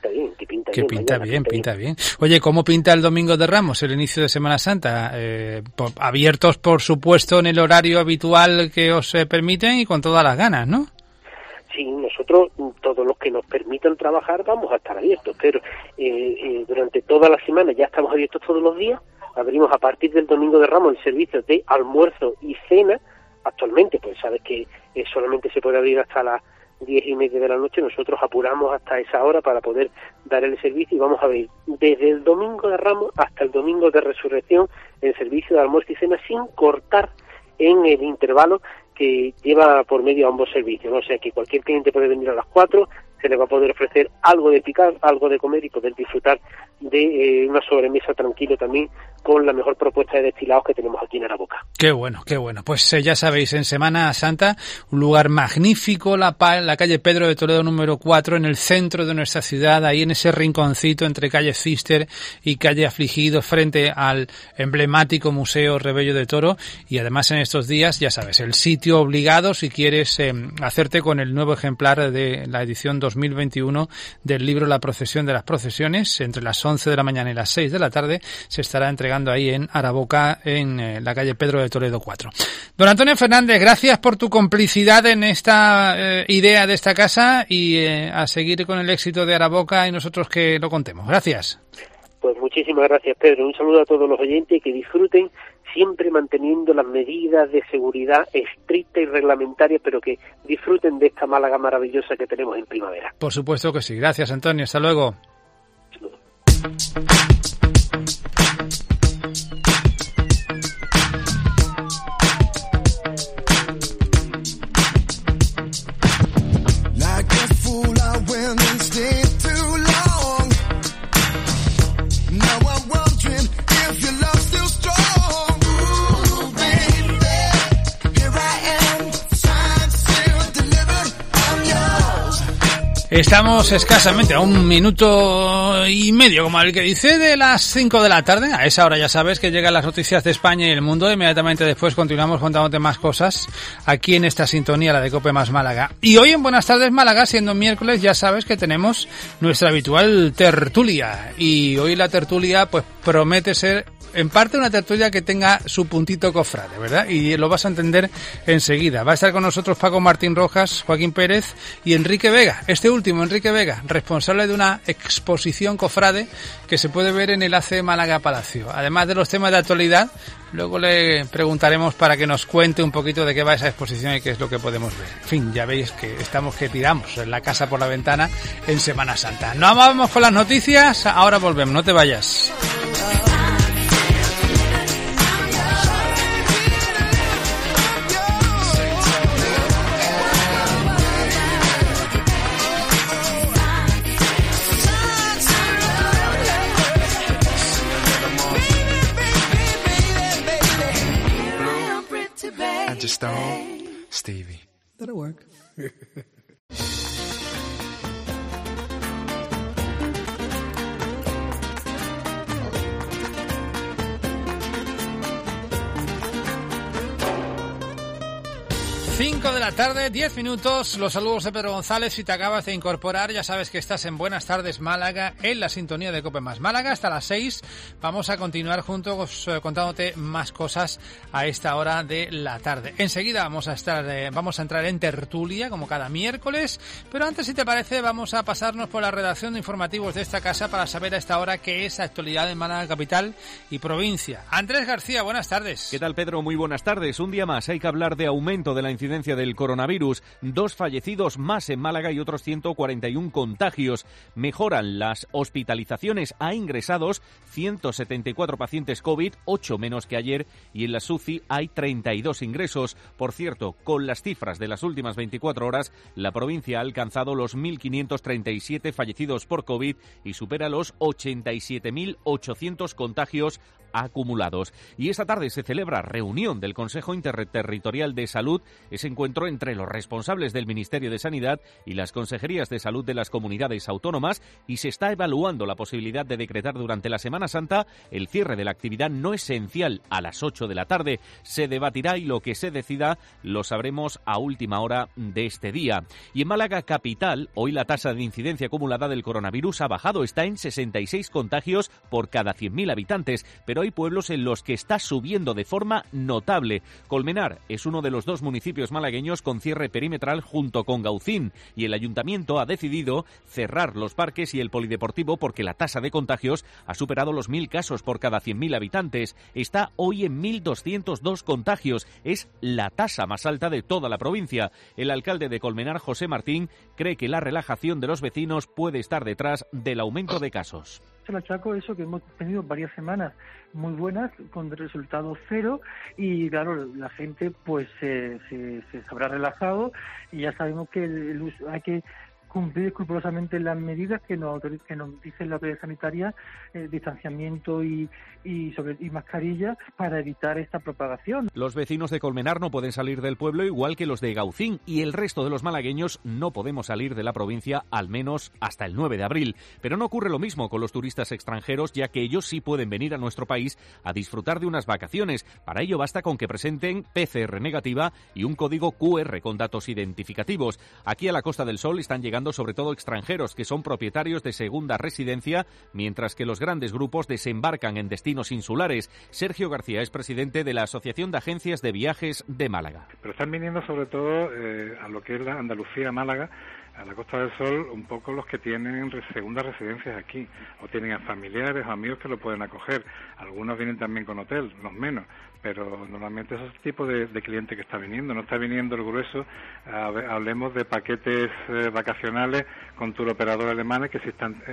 pinta bien. Oye, ¿cómo pinta el Domingo de Ramos, el inicio de Semana Santa? Abiertos, por supuesto, en el horario habitual que os permiten y con todas las ganas, ¿no? Sí, nosotros, todos los que nos permitan trabajar, vamos a estar abiertos, pero durante toda la semana ya estamos abiertos todos los días. Abrimos a partir del Domingo de Ramos el servicio de almuerzo y cena. Actualmente, pues sabes que solamente se puede abrir hasta las 10:30 de la noche. Nosotros apuramos hasta esa hora para poder dar el servicio y vamos a ver desde el Domingo de Ramos hasta el Domingo de Resurrección el servicio de almuerzo y cena sin cortar en el intervalo que lleva por medio ambos servicios, ¿no? O sea que cualquier cliente puede venir a las 4, se le va a poder ofrecer algo de picar, algo de comer y poder disfrutar de una sobremesa tranquilo también con la mejor propuesta de destilados que tenemos aquí en Araboca. Qué bueno, qué bueno. Pues ya sabéis, en Semana Santa, un lugar magnífico, la calle Pedro de Toledo número 4, en el centro de nuestra ciudad, ahí en ese rinconcito entre calle Cister y calle Afligido, frente al emblemático Museo Rebello de Toro. Y además en estos días, ya sabes, el sitio obligado si quieres hacerte con el nuevo ejemplar de la edición 2021 del libro La procesión de las procesiones. Entre las 11 de la mañana y las 6 de la tarde se estará entregando ahí en Araboca, en la calle Pedro de Toledo 4. Don Antonio Fernández, gracias por tu complicidad en esta idea de esta casa y a seguir con el éxito de Araboca y nosotros que lo contemos. Gracias. Pues muchísimas gracias, Pedro. Un saludo a todos los oyentes y que disfruten siempre manteniendo las medidas de seguridad estrictas y reglamentarias, pero que disfruten de esta Málaga maravillosa que tenemos en primavera. Por supuesto que sí. Gracias, Antonio. Hasta luego. Estamos escasamente a 1 minuto y medio, como el que dice, de las 5 de la tarde. A esa hora ya sabes que llegan las noticias de España y el mundo. Inmediatamente después continuamos contándote más cosas aquí en esta sintonía, la de COPE más Málaga. Y hoy en Buenas Tardes Málaga, siendo miércoles, ya sabes que tenemos nuestra habitual tertulia. Y hoy la tertulia pues promete ser en parte una tertulia que tenga su puntito cofrade, ¿verdad? Y lo vas a entender enseguida. Va a estar con nosotros Paco Martín Rojas, Joaquín Pérez y Enrique Vega. Este último, Enrique Vega, responsable de una exposición cofrade que se puede ver en el AC Málaga Palacio. Además de los temas de actualidad, luego le preguntaremos para que nos cuente un poquito de qué va esa exposición y qué es lo que podemos ver. En fin, ya veis que que tiramos en la casa por la ventana en Semana Santa. No vamos con las noticias, ahora volvemos, no te vayas. Stone, Stevie. That'll work. 5 de la tarde, 10 minutos, los saludos de Pedro González. Si te acabas de incorporar, ya sabes que estás en Buenas Tardes Málaga, en la sintonía de COPE más Málaga. Hasta las 6 vamos a continuar juntos contándote más cosas a esta hora de la tarde. Enseguida vamos a entrar en tertulia, como cada miércoles, pero antes, si te parece, vamos a pasarnos por la redacción de informativos de esta casa para saber a esta hora qué es actualidad en Málaga capital y provincia. Andrés García, buenas tardes. ¿Qué tal, Pedro? Muy buenas tardes. Un día más hay que hablar de aumento de la incidencia del coronavirus, 2 fallecidos más en Málaga y otros 141 contagios. Mejoran las hospitalizaciones a ingresados, 174 pacientes COVID, 8 menos que ayer, y en la UCI hay 32 ingresos. Por cierto, con las cifras de las últimas 24 horas, la provincia ha alcanzado los 1.537 fallecidos por COVID y supera los 87.800 contagios acumulados. Y esta tarde se celebra reunión del Consejo Interterritorial de Salud, ese encuentro entre los responsables del Ministerio de Sanidad y las consejerías de salud de las comunidades autónomas, y se está evaluando la posibilidad de decretar durante la Semana Santa el cierre de la actividad no esencial a las 8 de la tarde. Se debatirá y lo que se decida lo sabremos a última hora de este día. Y en Málaga capital, hoy la tasa de incidencia acumulada del coronavirus ha bajado, está en 66 contagios por cada 100.000 habitantes, pero hay pueblos en los que está subiendo de forma notable. Colmenar es uno de los 2 municipios malagueños con cierre perimetral junto con Gaucín, y el ayuntamiento ha decidido cerrar los parques y el polideportivo porque la tasa de contagios ha superado los 1.000 casos por cada 100.000 habitantes. Está hoy en 1.202 contagios. Es la tasa más alta de toda la provincia. El alcalde de Colmenar, José Martín, cree que la relajación de los vecinos puede estar detrás del aumento de casos. Se lo achaco eso, que hemos tenido varias semanas muy buenas con resultados cero, y claro, la gente pues se habrá relajado, y ya sabemos que hay que cumplir escrupulosamente las medidas que nos dice la autoridad sanitaria, distanciamiento y mascarilla, para evitar esta propagación. Los vecinos de Colmenar no pueden salir del pueblo, igual que los de Gaucín, y el resto de los malagueños no podemos salir de la provincia al menos hasta el 9 de abril. Pero no ocurre lo mismo con los turistas extranjeros, ya que ellos sí pueden venir a nuestro país a disfrutar de unas vacaciones. Para ello basta con que presenten PCR negativa y un código QR con datos identificativos. Aquí a la Costa del Sol están llegando sobre todo extranjeros que son propietarios de segunda residencia, mientras que los grandes grupos desembarcan en destinos insulares. Sergio García es presidente de la Asociación de Agencias de Viajes de Málaga. Pero están viniendo sobre todo a lo que es la Andalucía, Málaga, a la Costa del Sol, un poco los que tienen segundas residencias aquí, o tienen a familiares o amigos que lo pueden acoger. Algunos vienen también con hotel, los menos, pero normalmente es ese tipo de cliente que está viniendo. No está viniendo el grueso. Hablemos de paquetes vacacionales con turoperadores alemanes que se están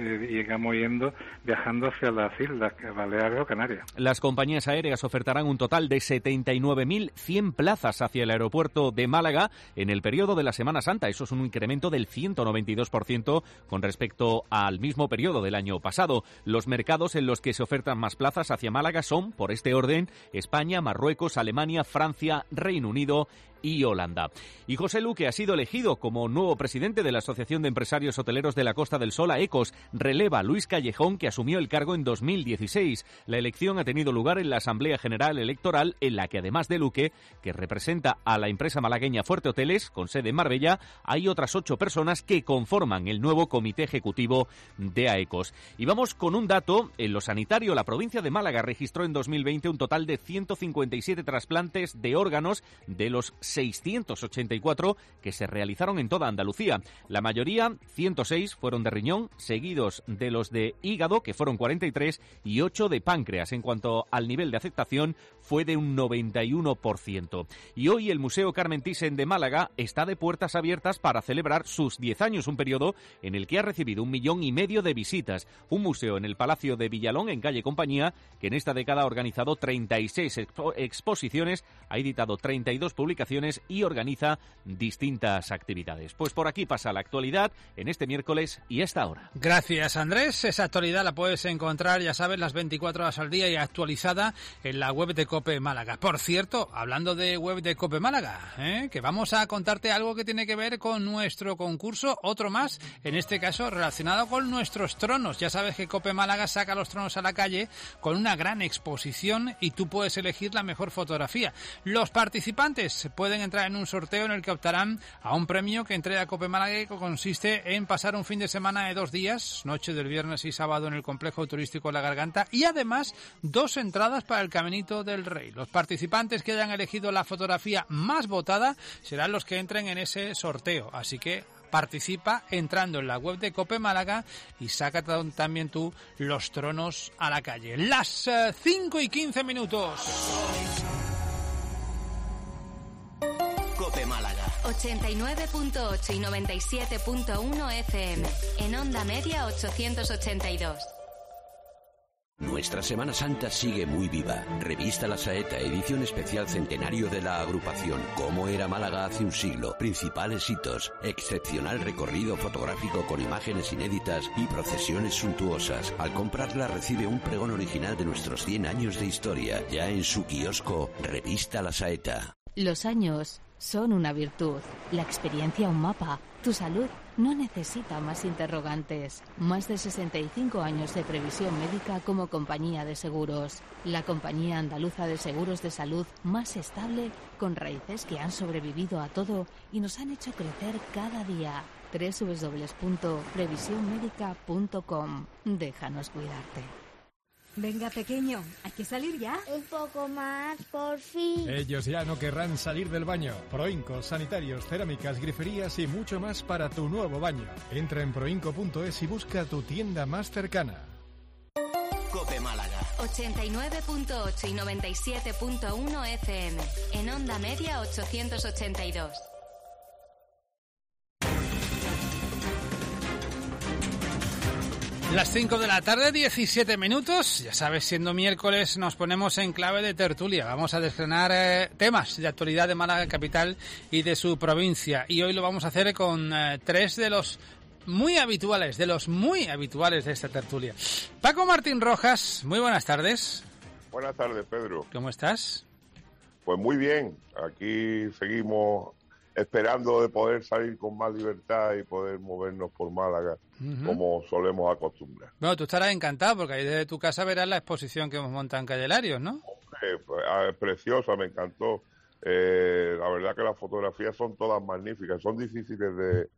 viajando hacia las islas Baleares o Canarias. Las compañías aéreas ofertarán un total de 79.100 plazas hacia el aeropuerto de Málaga en el periodo de la Semana Santa. Eso es un incremento del 192% con respecto al mismo periodo del año pasado. Los mercados en los que se ofertan más plazas hacia Málaga son, por este orden, España, Marruecos, Alemania, Francia, Reino Unido y Holanda. Y José Luque ha sido elegido como nuevo presidente de la Asociación de Empresarios Hoteleros de la Costa del Sol, AECOS. Releva a Luis Callejón, que asumió el cargo en 2016. La elección ha tenido lugar en la Asamblea General Electoral, en la que además de Luque, que representa a la empresa malagueña Fuerte Hoteles, con sede en Marbella, hay otras 8 personas que conforman el nuevo comité ejecutivo de AECOS. Y vamos con un dato. En lo sanitario, la provincia de Málaga registró en 2020 un total de 157 trasplantes de órganos de los 684 que se realizaron en toda Andalucía. La mayoría, 106, fueron de riñón, seguidos de los de hígado, que fueron 43, y 8 de páncreas. En cuanto al nivel de aceptación, fue de un 91%. Y hoy el Museo Carmen Thyssen de Málaga está de puertas abiertas para celebrar sus 10 años, un periodo en el que ha recibido 1,5 millones de visitas. Un museo en el Palacio de Villalón, en calle Compañía, que en esta década ha organizado 36 exposiciones, ha editado 32 publicaciones y organiza distintas actividades. Pues por aquí pasa la actualidad en este miércoles y esta hora. Gracias, Andrés. Esa actualidad la puedes encontrar, ya sabes, las 24 horas al día y actualizada en la web de COPE Málaga. Por cierto, hablando de web de COPE Málaga, que vamos a contarte algo que tiene que ver con nuestro concurso, otro más, en este caso relacionado con nuestros tronos. Ya sabes que COPE Málaga saca los tronos a la calle con una gran exposición y tú puedes elegir la mejor fotografía. Los participantes pueden entrar en un sorteo en el que optarán a un premio que entrega COPE Málaga, que consiste en pasar un fin de semana de 2 días, noche del viernes y sábado, en el complejo turístico La Garganta, y además 2 entradas para el Caminito del Rey. Los participantes que hayan elegido la fotografía más votada serán los que entren en ese sorteo, así que participa entrando en la web de COPE Málaga y saca también tú los tronos a la calle. Las 5:15 minutos. COPE Málaga 89.8 y 97.1 FM. En onda media 882. Nuestra Semana Santa sigue muy viva. Revista La Saeta, edición especial centenario de la agrupación. Cómo era Málaga hace un siglo. Principales hitos. Excepcional recorrido fotográfico con imágenes inéditas y procesiones suntuosas. Al comprarla recibe un pregón original de nuestros 100 años de historia. Ya en su kiosco, Revista La Saeta. Los años son una virtud, la experiencia un mapa. Tu salud no necesita más interrogantes. Más de 65 años de previsión médica como compañía de seguros. La compañía andaluza de seguros de salud más estable, con raíces que han sobrevivido a todo y nos han hecho crecer cada día. www.previsionmedica.com. Déjanos cuidarte. Venga, pequeño, hay que salir ya. Un poco más, por fin. Ellos ya no querrán salir del baño. Proincos, sanitarios, cerámicas, griferías y mucho más para tu nuevo baño. Entra en proinco.es y busca tu tienda más cercana. COPE Málaga 89.8 y 97.1 FM. En onda media 882. Las 5 de la tarde, 17 minutos. Ya sabes, siendo miércoles nos ponemos en clave de tertulia. Vamos a desgranar temas de actualidad de Málaga capital y de su provincia. Y hoy lo vamos a hacer con 3 de los muy habituales de esta tertulia. Paco Martín Rojas, muy buenas tardes. Buenas tardes, Pedro. ¿Cómo estás? Pues muy bien. Aquí seguimos esperando de poder salir con más libertad y poder movernos por Málaga, como solemos acostumbrar. Bueno, tú estarás encantado porque ahí desde tu casa verás la exposición que hemos montado en Calle Larios, ¿no? Pues, preciosa, me encantó. La verdad que las fotografías son todas magníficas, son difíciles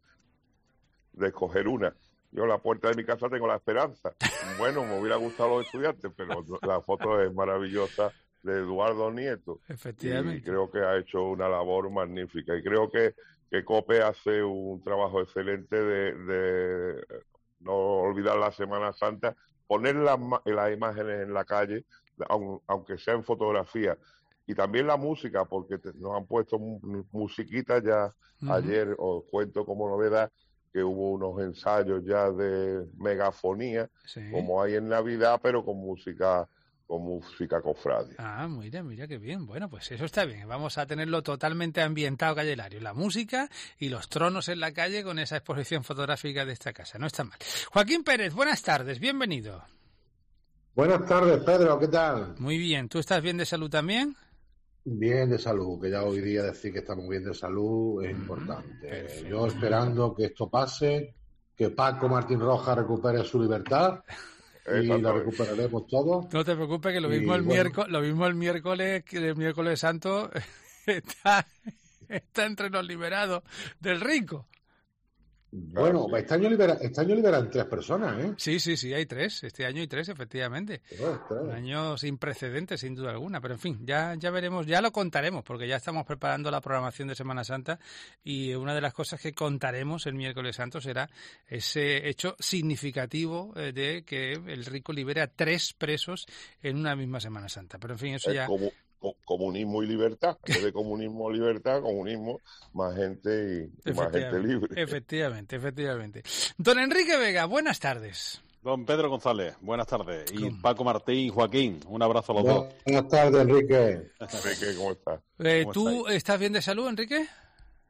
de escoger una. Yo en la puerta de mi casa tengo La Esperanza. Bueno, me hubiera gustado los estudiantes, pero la foto es maravillosa, de Eduardo Nieto. Efectivamente. Y creo que ha hecho una labor magnífica. Y creo que COPE hace un trabajo excelente de no olvidar la Semana Santa, poner las imágenes en la calle, aunque sea en fotografía. Y también la música, porque nos han puesto musiquita ya. Ayer, os cuento como novedad, que hubo unos ensayos ya de megafonía, como hay en Navidad, pero con música cofradia. Ah, mira qué bien. Bueno, pues eso está bien. Vamos a tenerlo totalmente ambientado, Calle Larios. La música y los tronos en la calle con esa exposición fotográfica de esta casa. No está mal. Joaquín Pérez, buenas tardes. Bienvenido. Buenas tardes, Pedro. ¿Qué tal? Muy bien. ¿Tú estás bien de salud también? Bien de salud, que ya hoy día decir que estamos bien de salud es importante. Perfecto. Yo esperando que esto pase, que Paco Martín Rojas recupere su libertad. Y la recuperaremos todo. No te preocupes, que lo mismo el miércoles, que el miércoles santo está entre los liberados del rico. Bueno, este año liberan 3 personas, ¿eh? Sí, hay 3. Este año hay 3, efectivamente. Un año sin precedentes, sin duda alguna. Pero en fin, ya veremos, ya lo contaremos, porque ya estamos preparando la programación de Semana Santa y una de las cosas que contaremos el miércoles santo será ese hecho significativo de que el rico libere a 3 presos en una misma Semana Santa. Pero en fin, eso ya... Comunismo y libertad. En vez de comunismo, libertad, comunismo, más gente y más gente libre. Efectivamente. Don Enrique Vega, buenas tardes. Don Pedro González, buenas tardes. Y Paco Martín, Joaquín, un abrazo a los dos. Buenas tardes, Enrique. Enrique, ¿cómo estás? ¿Tú estás bien de salud, Enrique?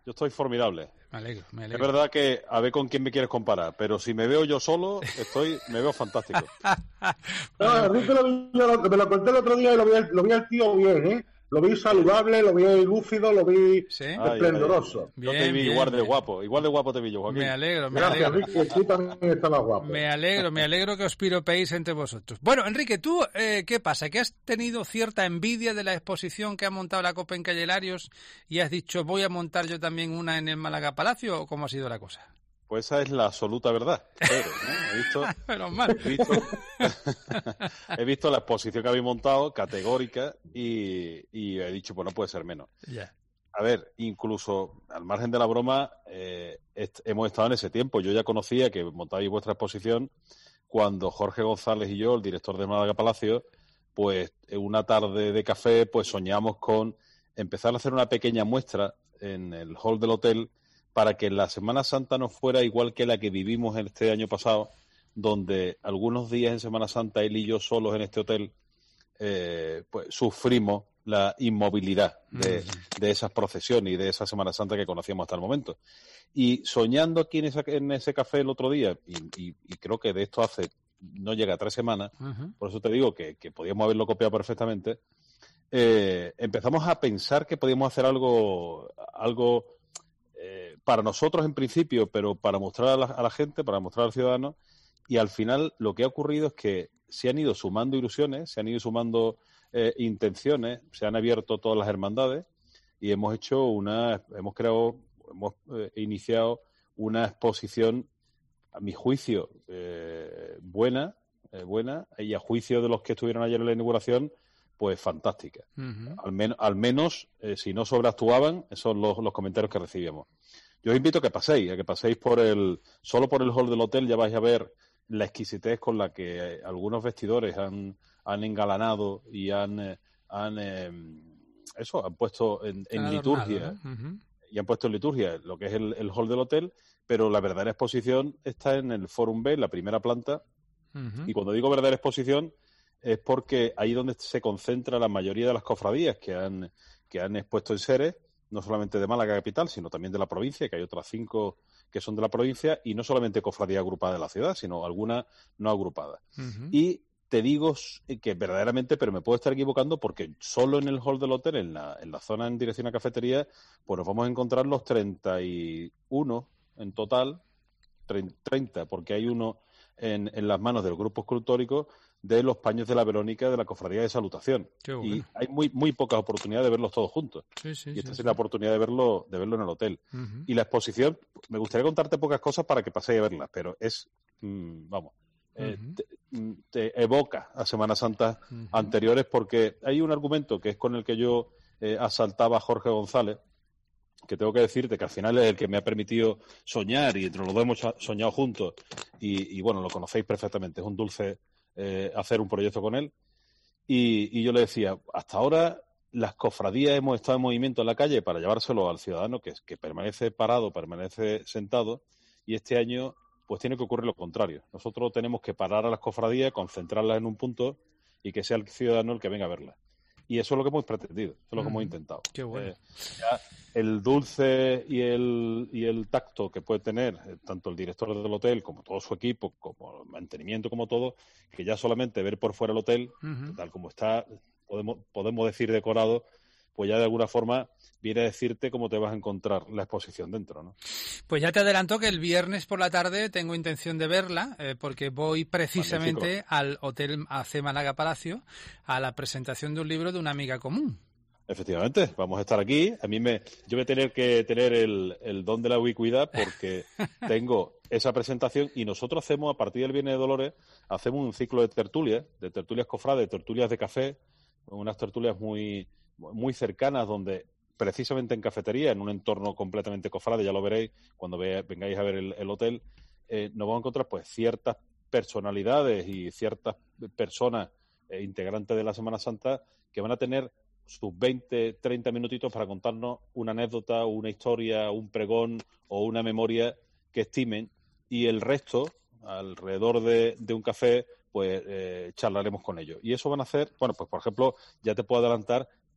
Yo estoy formidable. Me alegro. Es verdad que a ver con quién me quieres comparar, pero si me veo yo solo, me veo fantástico. No, Enrique me lo conté el otro día y lo vi al tío bien, ¿eh? Lo vi saludable, lo vi lúcido, lo vi esplendoroso. Yo te vi igual de guapo te vi yo, Joaquín. Me alegro. Gracias, Enrique, tú también estabas guapo. Me alegro que os piropeéis entre vosotros. Bueno, Enrique, ¿tú qué pasa? ¿Que has tenido cierta envidia de la exposición que ha montado la Copa en Calle Larios y has dicho, voy a montar yo también una en el Málaga Palacio, o cómo ha sido la cosa? Pues esa es la absoluta verdad. Pero, ¿no? He visto la exposición que habéis montado, categórica, y he dicho, pues no puede ser menos. Yeah. A ver, incluso al margen de la broma, hemos estado en ese tiempo. Yo ya conocía que montabais vuestra exposición cuando Jorge González y yo, el director de Málaga Palacio, pues en una tarde de café, pues soñamos con empezar a hacer una pequeña muestra en el hall del hotel para que la Semana Santa no fuera igual que la que vivimos este año pasado, donde algunos días en Semana Santa él y yo solos en este hotel pues sufrimos la inmovilidad de esas procesiones y de esa Semana Santa que conocíamos hasta el momento. Y soñando aquí en ese café el otro día, y creo que de esto no llega a 3 semanas, por eso te digo que podíamos haberlo copiado perfectamente, empezamos a pensar que podíamos hacer algo para nosotros en principio, pero para mostrar a la gente, para mostrar al ciudadano, y al final lo que ha ocurrido es que se han ido sumando ilusiones, se han ido sumando intenciones, se han abierto todas las hermandades y hemos iniciado una exposición, a mi juicio, buena, y a juicio de los que estuvieron ayer en la inauguración, pues fantástica. Al menos, si no sobreactuaban, esos son los comentarios que recibimos. Yo os invito a que paséis solo por el hall del hotel ya vais a ver la exquisitez con la que algunos vestidores han engalanado y han puesto en liturgia, ¿no? Y han puesto en liturgia lo que es el hall del hotel, pero la verdadera exposición está en el Forum B, la primera planta, y cuando digo verdadera exposición es porque ahí donde se concentra la mayoría de las cofradías que han expuesto enseres, no solamente de Málaga capital, sino también de la provincia, que hay otras 5 que son de la provincia, y no solamente cofradías agrupadas de la ciudad, sino algunas no agrupadas. Y te digo que verdaderamente, pero me puedo estar equivocando, porque solo en el hall del hotel, en la zona en dirección a cafetería, pues nos vamos a encontrar los 31 en total, 30, porque hay uno en las manos del grupo escultórico de los paños de la Verónica de la Cofradía de Salutación. Bueno. Y hay muy pocas oportunidades de verlos todos juntos. Y esta es la oportunidad de verlo en el hotel. Y la exposición, me gustaría contarte pocas cosas para que paséis a verlas, pero es, te evoca a Semana Santa anteriores, porque hay un argumento que es con el que yo asaltaba a Jorge González, que tengo que decirte que al final es el que me ha permitido soñar, y entre los dos hemos soñado juntos, y bueno, lo conocéis perfectamente, es un dulce hacer un proyecto con él, y yo le decía, hasta ahora las cofradías hemos estado en movimiento en la calle para llevárselo al ciudadano que permanece parado, permanece sentado, y este año pues tiene que ocurrir lo contrario. Nosotros tenemos que parar a las cofradías, concentrarlas en un punto y que sea el ciudadano el que venga a verlas. Y eso es lo que hemos pretendido, eso es lo que hemos intentado. Qué bueno. Ya el dulce y el tacto que puede tener tanto el director del hotel como todo su equipo, como el mantenimiento, como todo, que ya solamente ver por fuera el hotel, tal como está, podemos decir decorado, pues ya de alguna forma viene a decirte cómo te vas a encontrar la exposición dentro, ¿no? Pues ya te adelanto que el viernes por la tarde tengo intención de verla, porque voy precisamente al Hotel AC Málaga Palacio a la presentación de un libro de una amiga común. Efectivamente, vamos a estar aquí. Yo voy a tener que tener el don de la ubicuidad porque tengo esa presentación, y nosotros hacemos, a partir del Viernes de Dolores, hacemos un ciclo de tertulias cofrades, de tertulias de café, unas tertulias muy cercanas, donde precisamente en cafetería, en un entorno completamente cofrade, ya lo veréis cuando vengáis a ver el hotel, nos vamos a encontrar pues ciertas personalidades y ciertas personas integrantes de la Semana Santa que van a tener sus 20, 30 minutitos para contarnos una anécdota, una historia, un pregón o una memoria que estimen, y el resto, alrededor de un café, pues charlaremos con ellos. Y eso van a hacer, bueno, pues por ejemplo, ya te puedo adelantar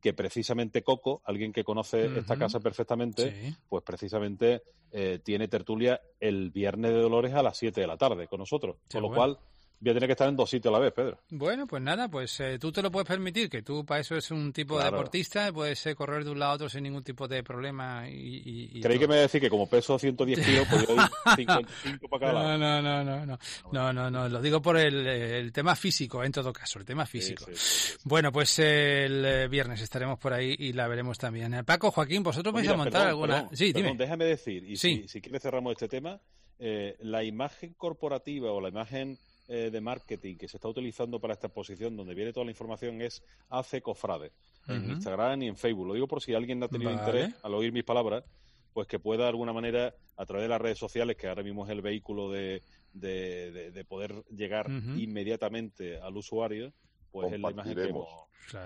que precisamente Coco, alguien que conoce esta casa perfectamente, pues precisamente tiene tertulia el Viernes de Dolores a las 7 de la tarde con nosotros. Con lo cual voy a tener que estar en 2 sitios a la vez, Pedro. Bueno, pues nada, pues tú te lo puedes permitir, que tú para eso es un tipo de deportista, puedes correr de un lado a otro sin ningún tipo de problema. ¿Creéis que me decir que como peso 110 kilos, podría ir 55 para cada lado? No, lo digo por el tema físico, en todo caso, el tema físico. Sí. Bueno, pues el viernes estaremos por ahí y la veremos también. Paco, Joaquín, ¿vosotros vais a montar alguna...? Perdón, déjame decir, y si quieres cerramos este tema, la imagen corporativa o la imagen de marketing que se está utilizando para esta exposición, donde viene toda la información, es AC Cofrade, en Instagram y en Facebook. Lo digo por si alguien ha tenido interés al oír mis palabras, pues que pueda de alguna manera, a través de las redes sociales, que ahora mismo es el vehículo de poder llegar inmediatamente al usuario, pues es la imagen que hemos...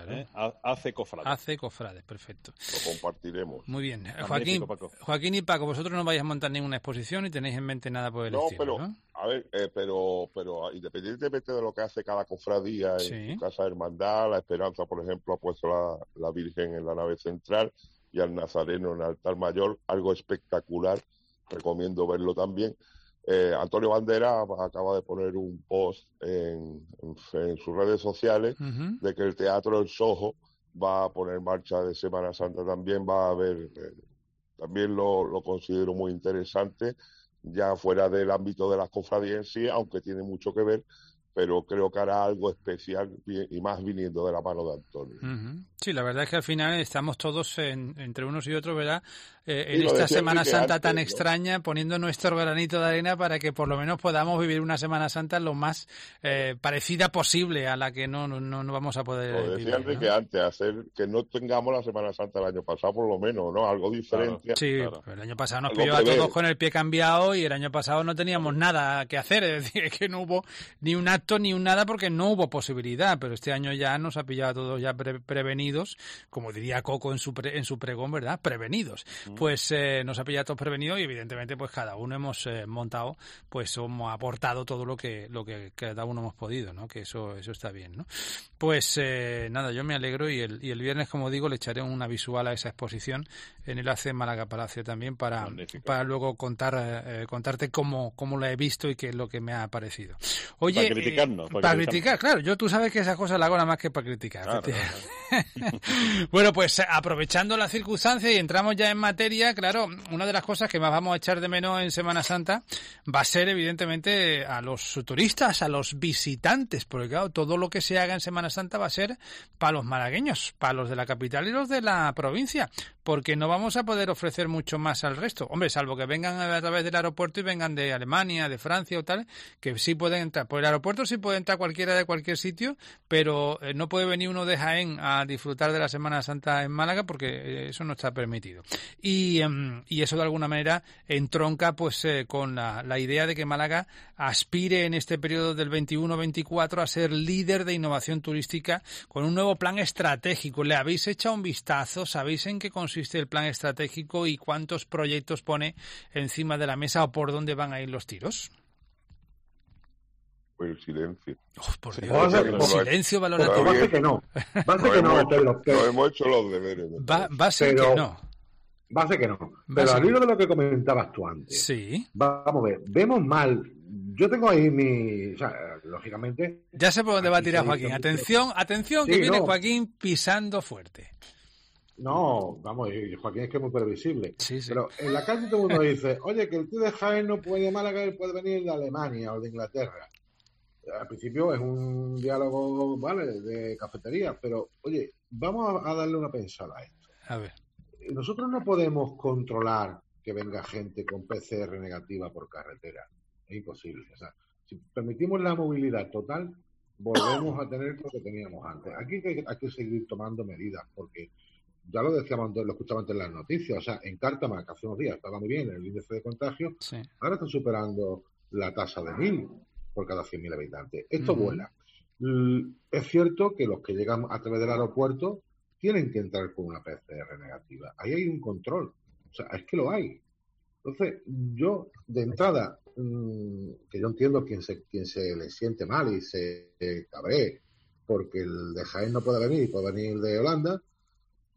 AC Cofrade. AC Cofrade, perfecto. Lo compartiremos. Muy bien. Joaquín y Paco, vosotros no vais a montar ninguna exposición ni tenéis en mente nada por el estilo, ¿no? A ver, pero independientemente de lo que hace cada cofradía en su casa de hermandad, La Esperanza, por ejemplo, ha puesto la Virgen en la nave central y al Nazareno en el altar mayor, algo espectacular, recomiendo verlo también. Antonio Bandera acaba de poner un post en sus redes sociales de que el Teatro del Soho va a poner marcha de Semana Santa también, va a haber, también lo considero muy interesante, ya fuera del ámbito de las cofradías en sí, aunque tiene mucho que ver, pero creo que hará algo especial y más viniendo de la mano de Antonio. Sí, la verdad es que al final estamos todos entre unos y otros, ¿verdad? En esta Semana Santa tan extraña, poniendo nuestro granito de arena para que por lo menos podamos vivir una Semana Santa lo más parecida posible a la que no vamos a poder vivir. Lo decía Enrique antes, hacer que no tengamos la Semana Santa del año pasado, por lo menos, ¿no? Algo diferente. Claro. El año pasado nos pilló a todos con el pie cambiado y el año pasado no teníamos nada que hacer, es decir, que no hubo ni un acto ni un nada porque no hubo posibilidad, pero este año ya nos ha pillado a todos ya prevenidos, como diría Coco en su pregón, ¿verdad? Prevenidos. Pues nos ha pillado a todos prevenidos y evidentemente pues cada uno hemos montado, pues hemos aportado todo lo que cada uno hemos podido, ¿no? Que eso está bien, ¿no? Pues nada, yo me alegro y el viernes, como digo, le echaré una visual a esa exposición en el AC Málaga Palacio también para luego contarte cómo la he visto y qué es lo que me ha parecido. Oye, para criticarnos. Para criticar, claro. Tú sabes que esas cosas las hago nada más que para criticar. Claro. Bueno, pues aprovechando la circunstancia y entramos ya en materia, claro, una de las cosas que más vamos a echar de menos en Semana Santa va a ser evidentemente a los turistas, a los visitantes, porque claro, todo lo que se haga en Semana Santa va a ser para los malagueños, para los de la capital y los de la provincia, porque no vamos a poder ofrecer mucho más al resto. Hombre, salvo que vengan a través del aeropuerto y vengan de Alemania, de Francia o tal, que sí pueden entrar. Por el aeropuerto sí puede entrar cualquiera de cualquier sitio, pero no puede venir uno de Jaén a disfrutar de la Semana Santa en Málaga porque eso no está permitido. Y eso de alguna manera entronca pues con la idea de que Málaga aspire en este periodo del 21-24 a ser líder de innovación turística con un nuevo plan estratégico. ¿Le habéis echado un vistazo? ¿Sabéis en qué consiste el plan estratégico y cuántos proyectos pone encima de la mesa o por dónde van a ir los tiros? El silencio. Por Dios, el silencio valorativo. Va a ser que no. Va a ser que no, Pedro. No hemos hecho los deberes. Va a ser que no. Va a ser que no. Pero al hilo de lo que comentabas tú antes. Sí. Vamos a ver. Vemos mal. Yo tengo ahí mi... O sea, lógicamente... Ya sé por dónde va a tirar Joaquín. Atención, que viene Joaquín pisando fuerte. No, vamos, Joaquín es que es muy previsible. Sí. Pero en la calle todo el mundo dice, oye, que el tío de Jaén no puede de Málaga, él puede venir de Alemania o de Inglaterra. Al principio es un diálogo, vale, de cafetería, pero oye, vamos a darle una pensada a esto. A ver. Nosotros no podemos controlar que venga gente con PCR negativa por carretera. Es imposible. O sea, si permitimos la movilidad total, volvemos a tener lo que teníamos antes. Aquí hay que seguir tomando medidas, porque ya lo decíamos, lo escuchaba antes en las noticias. O sea, en Cártama, que hace unos días estaba muy bien el índice de contagio, ahora está superando la tasa de 1.000 por cada 100.000 habitantes. Esto vuela. Es cierto que los que llegan a través del aeropuerto tienen que entrar con una PCR negativa. Ahí hay un control. O sea, es que lo hay. Entonces, yo, de entrada, que yo entiendo quien se le siente mal y se cabree porque el de Jaén no puede venir y puede venir el de Holanda,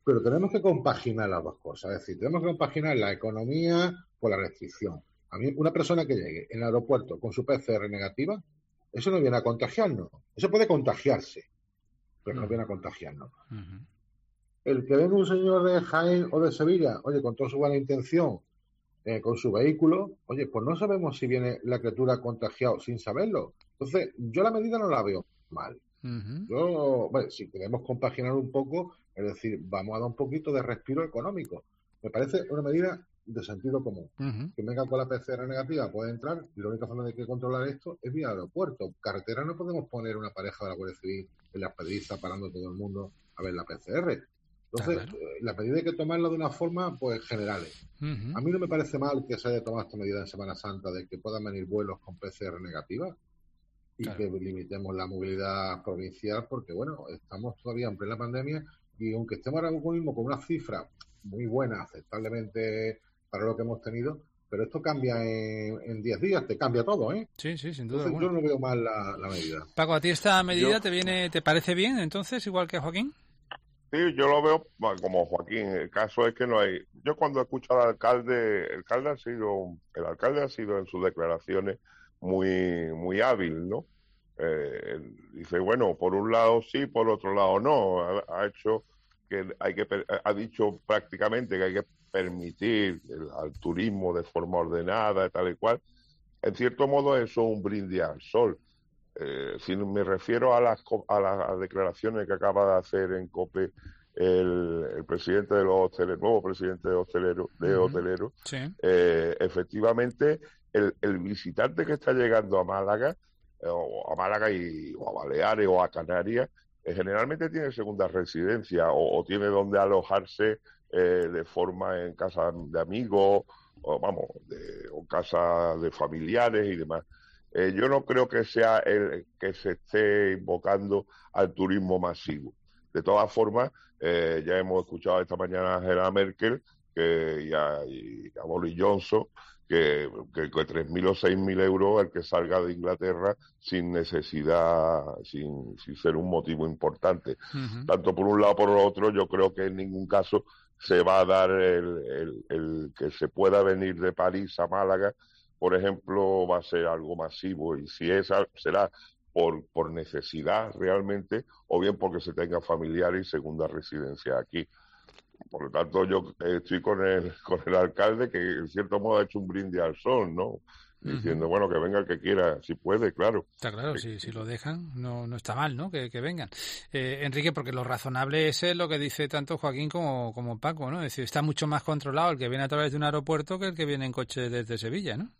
pero tenemos que compaginar las dos cosas. Es decir, tenemos que compaginar la economía con la restricción. A mí, una persona que llegue en el aeropuerto con su PCR negativa, eso no viene a contagiarnos. Eso puede contagiarse, pero no viene a contagiarnos. El que venga un señor de Jaén o de Sevilla, oye, con toda su buena intención, con su vehículo, oye, pues no sabemos si viene la criatura contagiado sin saberlo. Entonces, yo la medida no la veo mal. Yo, bueno, si queremos compaginar un poco, es decir, vamos a dar un poquito de respiro económico. Me parece una medida de sentido común. Que venga con la PCR negativa puede entrar, y la única forma de que controlar esto es vía aeropuerto. Carretera no podemos poner una pareja de la Guardia Civil en las pedizas parando todo el mundo a ver la PCR. Entonces, la medida hay que tomarla de una forma, pues, generales. A mí no me parece mal que se haya tomado esta medida en Semana Santa de que puedan venir vuelos con PCR negativa y que limitemos la movilidad provincial, porque, bueno, estamos todavía en plena pandemia y aunque estemos ahora mismo con una cifra muy buena, aceptablemente para lo que hemos tenido, pero esto cambia en 10 días, te cambia todo, ¿eh? Sí, sin duda. Entonces, yo no veo mal la medida. Paco, ¿a ti esta medida te parece bien, entonces, igual que a Joaquín? Sí, yo lo veo como Joaquín. El caso es que no hay. Yo cuando escucho al alcalde, el alcalde ha sido en sus declaraciones muy hábil, ¿no? Dice, bueno, por un lado sí, por otro lado no. Ha dicho prácticamente que hay que permitir al turismo de forma ordenada, tal y cual. En cierto modo eso es un brindis al sol. Si me refiero a las declaraciones que acaba de hacer en COPE el presidente de los hoteleros, nuevo presidente de hoteleros, sí. Efectivamente el visitante que está llegando a Málaga o a Baleares o a Canarias generalmente tiene segunda residencia o tiene donde alojarse de forma en casa de amigos o casa de familiares y demás. Yo no creo que sea el que se esté invocando al turismo masivo. De todas formas, ya hemos escuchado esta mañana a Angela Merkel y a Boris Johnson que 3.000 o 6.000 euros el que salga de Inglaterra sin necesidad, sin ser un motivo importante. Tanto por un lado como por el otro, yo creo que en ningún caso se va a dar el que se pueda venir de París a Málaga, por ejemplo, va a ser algo masivo, y si será por necesidad realmente, o bien porque se tenga familiares y segunda residencia aquí. Por lo tanto, yo estoy con el alcalde, que en cierto modo ha hecho un brindis al sol, ¿no? Diciendo, bueno, que venga el que quiera, si puede, claro. Está claro, si lo dejan, no está mal, ¿no? Que vengan. Enrique, porque lo razonable es lo que dice tanto Joaquín como Paco, ¿no? Es decir, está mucho más controlado el que viene a través de un aeropuerto que el que viene en coche desde Sevilla, ¿no?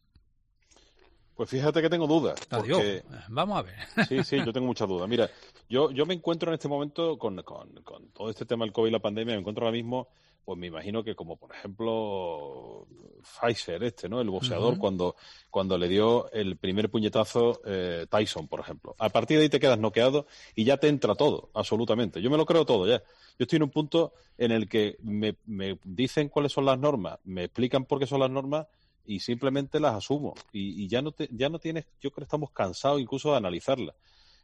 Pues fíjate que tengo dudas. Porque... Vamos a ver. Sí, yo tengo muchas dudas. Mira, yo me encuentro en este momento con todo este tema del COVID y la pandemia, me encuentro ahora mismo, pues me imagino que como por ejemplo Pfizer ¿no? El boxeador cuando le dio el primer puñetazo Tyson, por ejemplo. A partir de ahí te quedas noqueado y ya te entra todo, absolutamente. Yo me lo creo todo ya. Yo estoy en un punto en el que me dicen cuáles son las normas, me explican por qué son las normas y simplemente las asumo. Y ya no tienes, yo creo que estamos cansados incluso de analizarlas.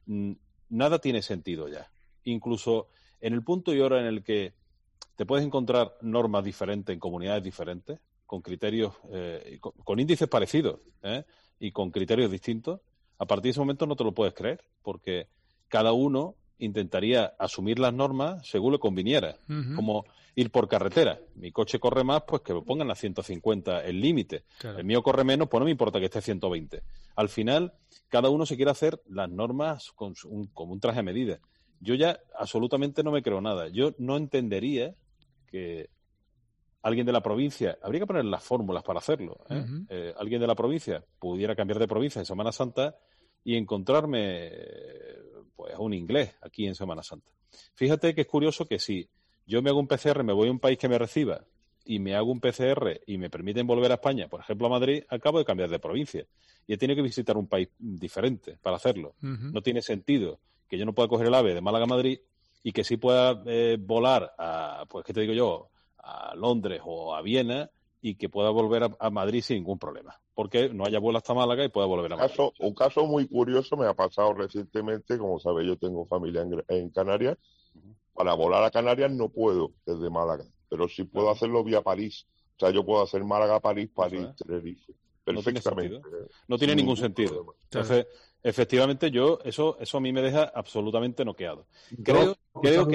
Nada tiene sentido ya. Incluso en el punto y hora en el que te puedes encontrar normas diferentes en comunidades diferentes, con criterios, con índices parecidos, y con criterios distintos, a partir de ese momento no te lo puedes creer, porque cada uno intentaría asumir las normas según le conviniera, como ir por carretera. Mi coche corre más, pues que me pongan a 150 el límite. Claro. El mío corre menos, pues no me importa que esté a 120. Al final, cada uno se quiere hacer las normas como un traje a medida. Yo ya absolutamente no me creo nada. Yo no entendería que alguien de la provincia, habría que poner las fórmulas para hacerlo, alguien de la provincia pudiera cambiar de provincia en Semana Santa y encontrarme pues a un inglés aquí en Semana Santa. Fíjate que es curioso que si yo me hago un PCR, me voy a un país que me reciba y me hago un PCR y me permiten volver a España, por ejemplo a Madrid, acabo de cambiar de provincia y he tenido que visitar un país diferente para hacerlo. No tiene sentido que yo no pueda coger el AVE de Málaga a Madrid y que sí pueda volar a, pues qué te digo yo, a Londres o a Viena y que pueda volver a Madrid sin ningún problema, porque no haya vuelo hasta Málaga y pueda volver a Madrid. Un caso muy curioso me ha pasado recientemente, como sabes, yo tengo familia en Canarias. Para volar a Canarias no puedo desde Málaga, pero sí puedo hacerlo vía París. O sea, yo puedo hacer Málaga-París, París-Tenerife. Perfectamente. No tiene ningún sentido. Entonces, efectivamente, eso a mí me deja absolutamente noqueado. Creo que lo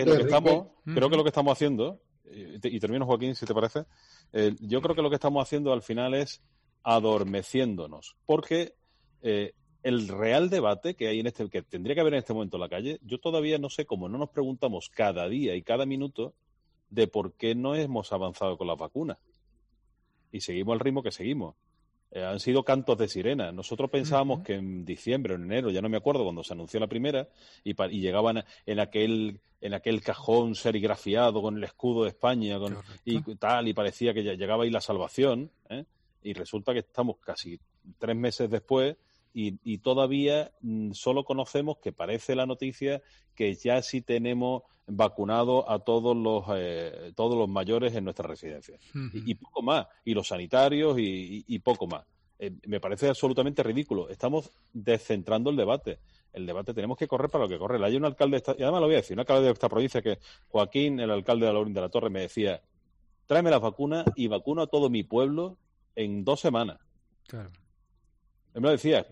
que estamos haciendo, y termino, Joaquín, si te parece, yo creo que lo que estamos haciendo al final es adormeciéndonos, porque el real debate que hay que tendría que haber en este momento en la calle, yo todavía no sé cómo no nos preguntamos cada día y cada minuto de por qué no hemos avanzado con las vacunas y seguimos el ritmo que seguimos. Han sido cantos de sirena. Nosotros pensábamos que en diciembre o en enero, ya no me acuerdo, cuando se anunció la primera, y llegaban en aquel cajón serigrafiado con el escudo de España y parecía que ya llegaba ahí la salvación, y resulta que estamos casi 3 meses después y todavía solo conocemos, que parece la noticia, que ya sí tenemos vacunado a todos los mayores en nuestras residencias. Y poco más. Y los sanitarios y poco más. Me parece absolutamente ridículo. Estamos descentrando el debate. El debate tenemos que correr para lo que corre. Hay un alcalde, y además lo voy a decir, un alcalde de esta provincia, que Joaquín, el alcalde de Laurín de la Torre, me decía: tráeme las vacunas y vacuno a todo mi pueblo en 2 semanas. Claro. Él me lo decía,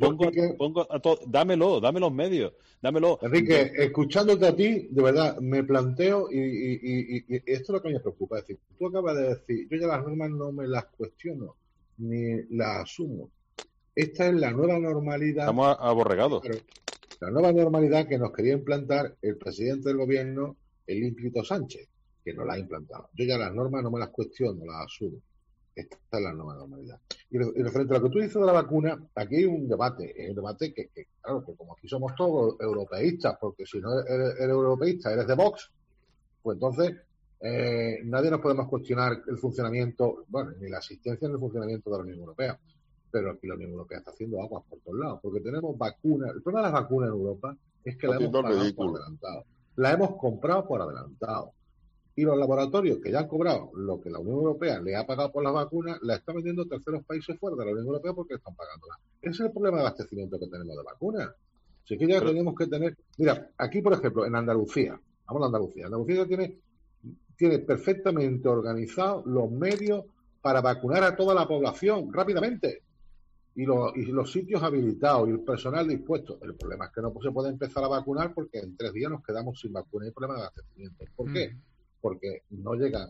dámelo, dame los medios, dámelo. Enrique, escuchándote a ti, de verdad, me planteo, y esto es lo que me preocupa. Es decir, tú acabas de decir, yo ya las normas no me las cuestiono, ni las asumo. Esta es la nueva normalidad. Estamos aborregados. La nueva normalidad que nos quería implantar el presidente del gobierno, el ímplito Sánchez, que nos la ha implantado. Yo ya las normas no me las cuestiono, las asumo. Esta es la nueva normalidad. Y referente a lo que tú dices de la vacuna, aquí hay un debate. Es un debate que claro, que como aquí somos todos europeístas, porque si no eres europeísta, eres de Vox, pues entonces nadie nos podemos cuestionar el funcionamiento, bueno, ni la asistencia ni el funcionamiento de la Unión Europea. Pero aquí la Unión Europea está haciendo aguas por todos lados, porque tenemos vacunas. El problema de las vacunas en Europa es que la hemos pagado por adelantado. La hemos comprado por adelantado. Y los laboratorios que ya han cobrado lo que la Unión Europea le ha pagado por las vacunas, la están vendiendo a terceros países fuera de la Unión Europea porque están pagándolas. Ese es el problema de abastecimiento que tenemos de vacunas. Así que ya tenemos que tener... Mira, aquí, por ejemplo, en Andalucía, vamos a Andalucía. Andalucía tiene perfectamente organizados los medios para vacunar a toda la población rápidamente. Y los sitios habilitados y el personal dispuesto. El problema es que no se puede empezar a vacunar porque en 3 días nos quedamos sin vacuna y problema de abastecimiento. ¿Por qué? Porque no llega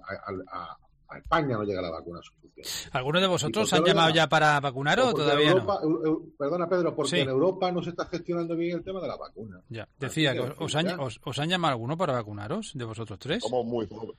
a España, no llega la vacuna suficiente. ¿Algunos de vosotros han llamado ya para vacunar o todavía Europa, no? Perdona, Pedro, porque sí. En Europa no se está gestionando bien el tema de la vacuna. Ya, decía que os han llamado alguno para vacunaros, de vosotros 3. Somos muy jóvenes.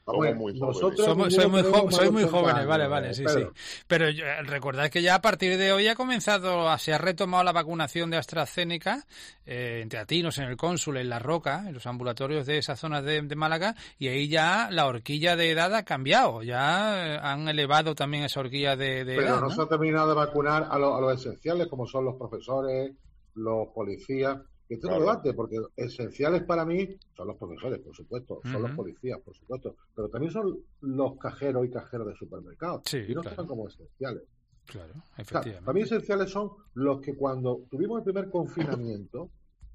Soy muy jóvenes, vale, sí. Pero recordad que ya a partir de hoy se ha retomado la vacunación de AstraZeneca en Teatinos, en el Cónsul, en La Roca, en los ambulatorios de esa zona de Málaga, y ahí ya la horquilla de edad ha cambiado, ya han elevado también esa horquilla de edad. Pero no se ha terminado de vacunar a los esenciales, como son los profesores, los policías. Que esto es un debate, porque esenciales para mí son los profesores, por supuesto, son los policías, por supuesto, pero también son los cajeros y cajeros de supermercados, y no son como esenciales. Claro, efectivamente. O sea, para mí esenciales son los que cuando tuvimos el primer confinamiento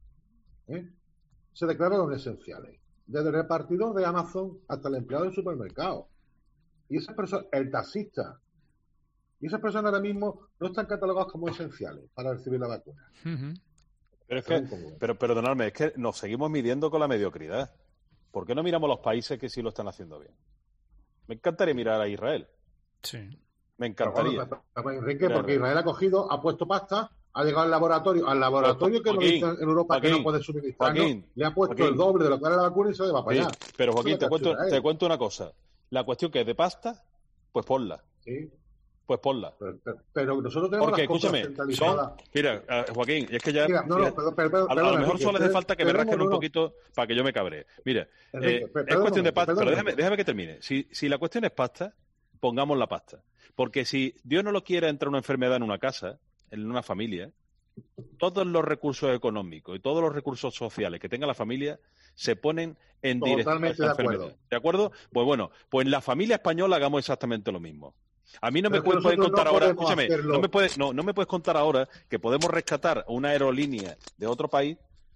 se declararon esenciales, desde el repartidor de Amazon hasta el empleado del supermercado. Y esas personas, el taxista, y esas personas ahora mismo no están catalogadas como esenciales para recibir la vacuna. Pero es que, perdonadme, es que nos seguimos midiendo con la mediocridad. ¿Por qué no miramos los países que sí lo están haciendo bien? Me encantaría mirar a Israel. Sí. Me encantaría. Enrique, porque Israel ha puesto pasta, ha llegado al laboratorio que Joaquín, en Europa que no puede suministrar, le ha puesto el doble de lo que era la vacuna y se va para allá. Pero Joaquín, te cuento una cosa. La cuestión que es de pasta, pues ponla. Sí. Pues ponla. Pero nosotros tenemos porque, las cosas centralizadas. Mira, Joaquín, es que ya... Mira, a lo mejor solo hace falta que me rasquen un poquito para que yo me cabree. Mira, es cuestión de pasta, pero déjame que termine. Si la cuestión es pasta, pongamos la pasta. Porque si Dios no lo quiere, entra una enfermedad en una casa, en una familia, todos los recursos económicos y todos los recursos sociales que tenga la familia se ponen en dirección a esta enfermedad. ¿De acuerdo? Pues bueno, pues en la familia española hagamos exactamente lo mismo. A mí no me puedes contar ahora, escúchame, no me puedes contar ahora que podemos rescatar una aerolínea de otro país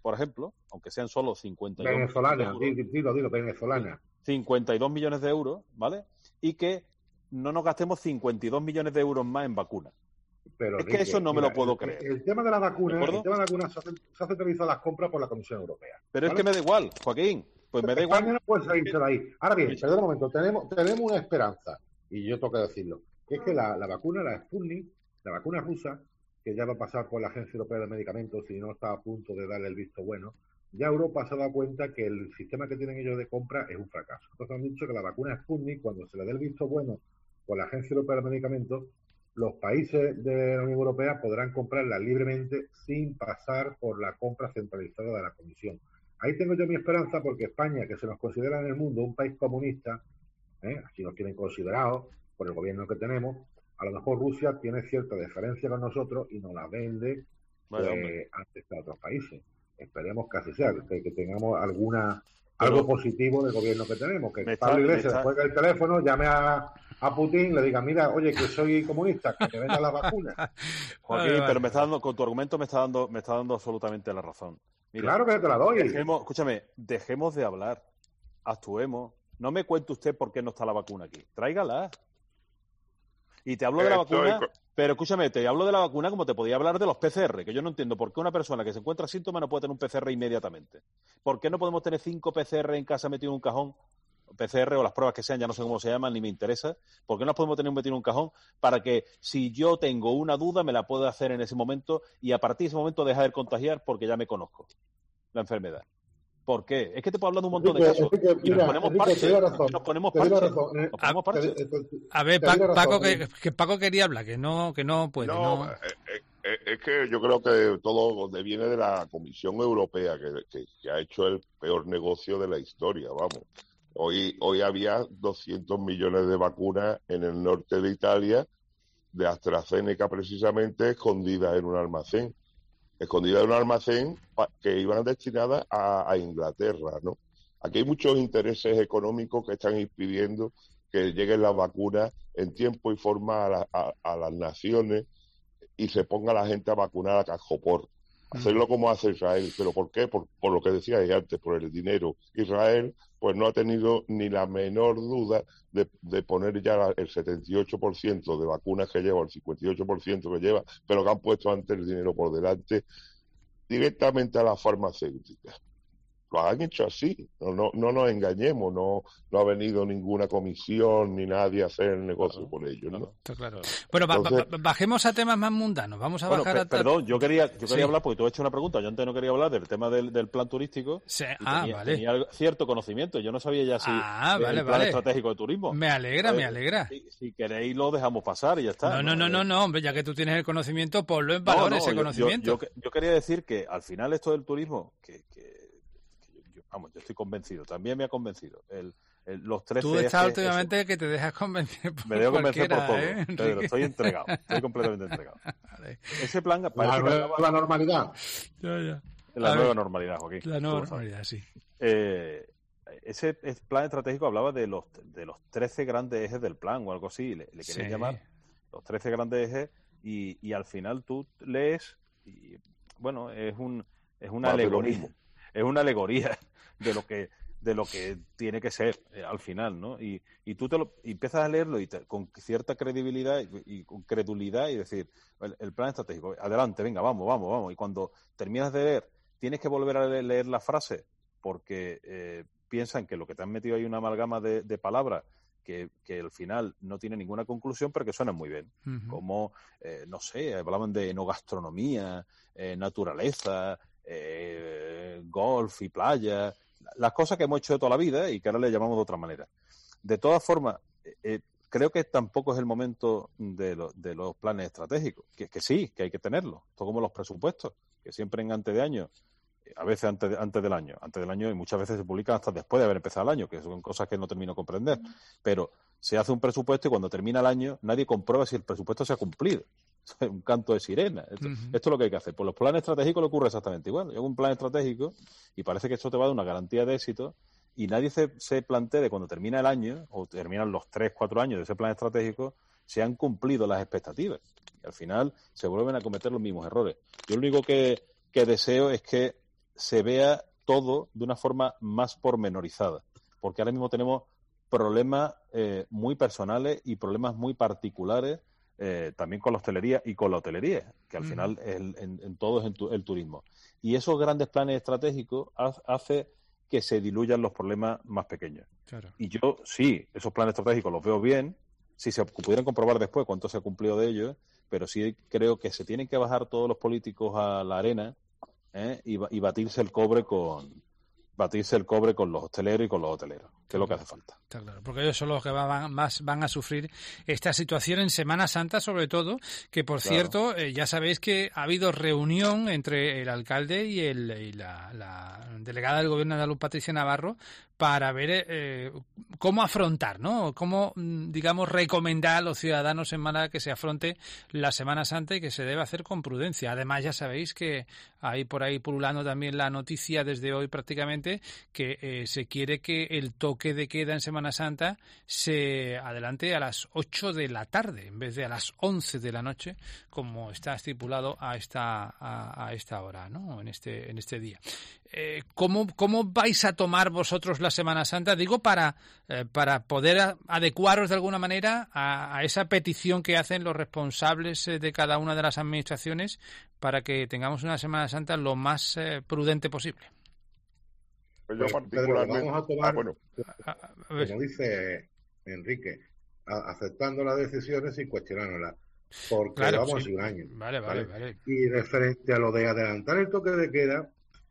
por ejemplo, aunque sean solo 52 venezolana, millones de euros, dilo, venezolana. 52 millones de euros, ¿vale? Y que no nos gastemos 52 millones de euros más en vacunas. Pero, es que eso no me lo puedo creer. El tema de la vacuna, se ha centralizado las compras por la Comisión Europea. Pero ¿vale? Es que me da igual, Joaquín. Pues me da igual. España no puede salirse de ahí. Ahora bien, perdón un momento, tenemos una esperanza, y yo tengo que decirlo, que es que la vacuna, la Sputnik, la vacuna rusa, que ya va a pasar por la Agencia Europea de Medicamentos y no está a punto de darle el visto bueno, ya Europa se ha dado cuenta que el sistema que tienen ellos de compra es un fracaso. Entonces han dicho que la vacuna Sputnik, cuando se le dé el visto bueno por la Agencia Europea de Medicamentos, los países de la Unión Europea podrán comprarla libremente sin pasar por la compra centralizada de la Comisión. Ahí tengo yo mi esperanza porque España, que se nos considera en el mundo un país comunista, así nos tienen considerados por el gobierno que tenemos, a lo mejor Rusia tiene cierta diferencia con nosotros y nos la vende antes que a otros países. Esperemos que así sea, que tengamos algo positivo del gobierno que tenemos, que Pablo Iglesias juegue el teléfono, llame a Putin, le diga, mira, oye, que soy comunista, que me vendan las vacunas. Joaquín, pero me está dando, con tu argumento me está dando absolutamente la razón. Mira, claro que te la doy. Dejemos de hablar, actuemos. No me cuente usted por qué no está la vacuna aquí. Tráigala. Y te hablo de la vacuna, pero escúchame, te hablo de la vacuna como te podía hablar de los PCR, que yo no entiendo por qué una persona que se encuentra síntomas no puede tener un PCR inmediatamente. ¿Por qué no podemos tener 5 PCR en casa metido en un cajón? PCR o las pruebas que sean, ya no sé cómo se llaman, ni me interesa. ¿Por qué no las podemos tener metido en un cajón para que si yo tengo una duda me la pueda hacer en ese momento y a partir de ese momento dejar de contagiar porque ya me conozco la enfermedad? ¿Por qué? Es que te puedo hablar de un montón de casos. Y nos ponemos parches. A ver, Paco, que Paco quería hablar, que no puede. No. Es que yo creo que todo viene de la Comisión Europea, que ha hecho el peor negocio de la historia, vamos. Hoy había 200 millones de vacunas en el norte de Italia, de AstraZeneca precisamente, escondidas en un almacén. Que iban destinadas a Inglaterra, ¿no? Aquí hay muchos intereses económicos que están impidiendo que lleguen las vacunas en tiempo y forma a las naciones y se ponga la gente a vacunar a cajopor. Hacerlo como hace Israel. ¿Pero por qué? Por lo que decíais antes, por el dinero. Israel pues no ha tenido ni la menor duda de poner ya el 78% de vacunas que lleva, el 58% que lleva, pero que han puesto antes el dinero por delante, directamente a las farmacéuticas. Lo han hecho así, no nos engañemos, no ha venido ninguna comisión ni nadie a hacer el negocio por ellos, ¿no? Está claro. Bueno, entonces, bajemos a temas más mundanos, vamos a bajar a... Perdón, yo quería hablar, porque tú has hecho una pregunta, yo antes no quería hablar del tema del plan turístico, sí. Tenía cierto conocimiento, yo no sabía ya si el plan estratégico de turismo. Me alegra. Si queréis lo dejamos pasar y ya está. No, hombre, ya que tú tienes el conocimiento, ponlo en valor ese conocimiento. Yo quería decir que al final esto del turismo, yo estoy convencido, también me ha convencido. Los 13 Tú estás últimamente que te dejas convencer por me dejo convencer por todo, Pedro, estoy entregado, estoy completamente entregado. Vale. Ese plan parece la normalidad. La nueva normalidad, Joaquín. La nueva normalidad, sí. Ese plan estratégico hablaba de los 13 grandes ejes del plan o algo así, le querían llamar los 13 grandes ejes y al final tú lees y bueno, es una alegoría. Es una alegoría de lo que tiene que ser al final, ¿no? Y tú y empiezas a leerlo con cierta credibilidad y con credulidad y decir, el plan estratégico, adelante, venga, vamos. Y cuando terminas de leer, tienes que volver a leer la frase porque piensan que lo que te han metido ahí una amalgama de palabras que al final no tiene ninguna conclusión, pero que suenan muy bien. Uh-huh. Como, no sé, hablaban de enogastronomía, naturaleza, golf y playa, las cosas que hemos hecho de toda la vida y que ahora le llamamos de otra manera. De todas formas, creo que tampoco es el momento de los planes estratégicos, que sí, que hay que tenerlos, todo como los presupuestos, que siempre en antes de año, a veces antes del año y muchas veces se publican hasta después de haber empezado el año, que son cosas que no termino de comprender, pero se hace un presupuesto y cuando termina el año nadie comprueba si el presupuesto se ha cumplido. Es un canto de sirena. Esto es lo que hay que hacer. Por los planes estratégicos le ocurre exactamente igual. Yo hago un plan estratégico y parece que esto te va a dar una garantía de éxito y nadie se plantea de cuando termina el año o terminan los 3-4 años de ese plan estratégico se han cumplido las expectativas. Y al final se vuelven a cometer los mismos errores. Yo lo único que deseo es que se vea todo de una forma más pormenorizada, porque ahora mismo tenemos problemas muy personales y problemas muy particulares también con la hostelería y con la hotelería, que al final en todo es el turismo. Y esos grandes planes estratégicos hace que se diluyan los problemas más pequeños. Claro. Y yo sí, esos planes estratégicos los veo bien, si se pudieran comprobar después cuánto se ha cumplido de ellos, pero sí creo que se tienen que bajar todos los políticos a la arena y batirse el cobre con los hosteleros y con los hoteleros, que es lo que hace falta. Está claro, porque ellos son los que más van a sufrir esta situación en Semana Santa, sobre todo, que por cierto, ya sabéis que ha habido reunión entre el alcalde y la delegada del Gobierno andaluz, Patricia Navarro, para ver cómo afrontar, ¿no? Cómo, digamos, recomendar a los ciudadanos en Málaga que se afronte la Semana Santa y que se debe hacer con prudencia. Además, ya sabéis que hay por ahí pululando también la noticia desde hoy prácticamente que se quiere que el toque de queda en Semana Santa se adelante a las 8 de la tarde en vez de a las 11 de la noche, como está estipulado a esta hora, ¿no? En este día. ¿Cómo vais a tomar vosotros la Semana Santa? Digo, para poder adecuaros de alguna manera a esa petición que hacen los responsables de cada una de las administraciones para que tengamos una Semana Santa lo más prudente posible. Pues yo particularmente... Vamos a tomar, como dice Enrique, aceptando las decisiones y cuestionándolas. Porque vamos a un año. Vale. Y referente a lo de adelantar el toque de queda,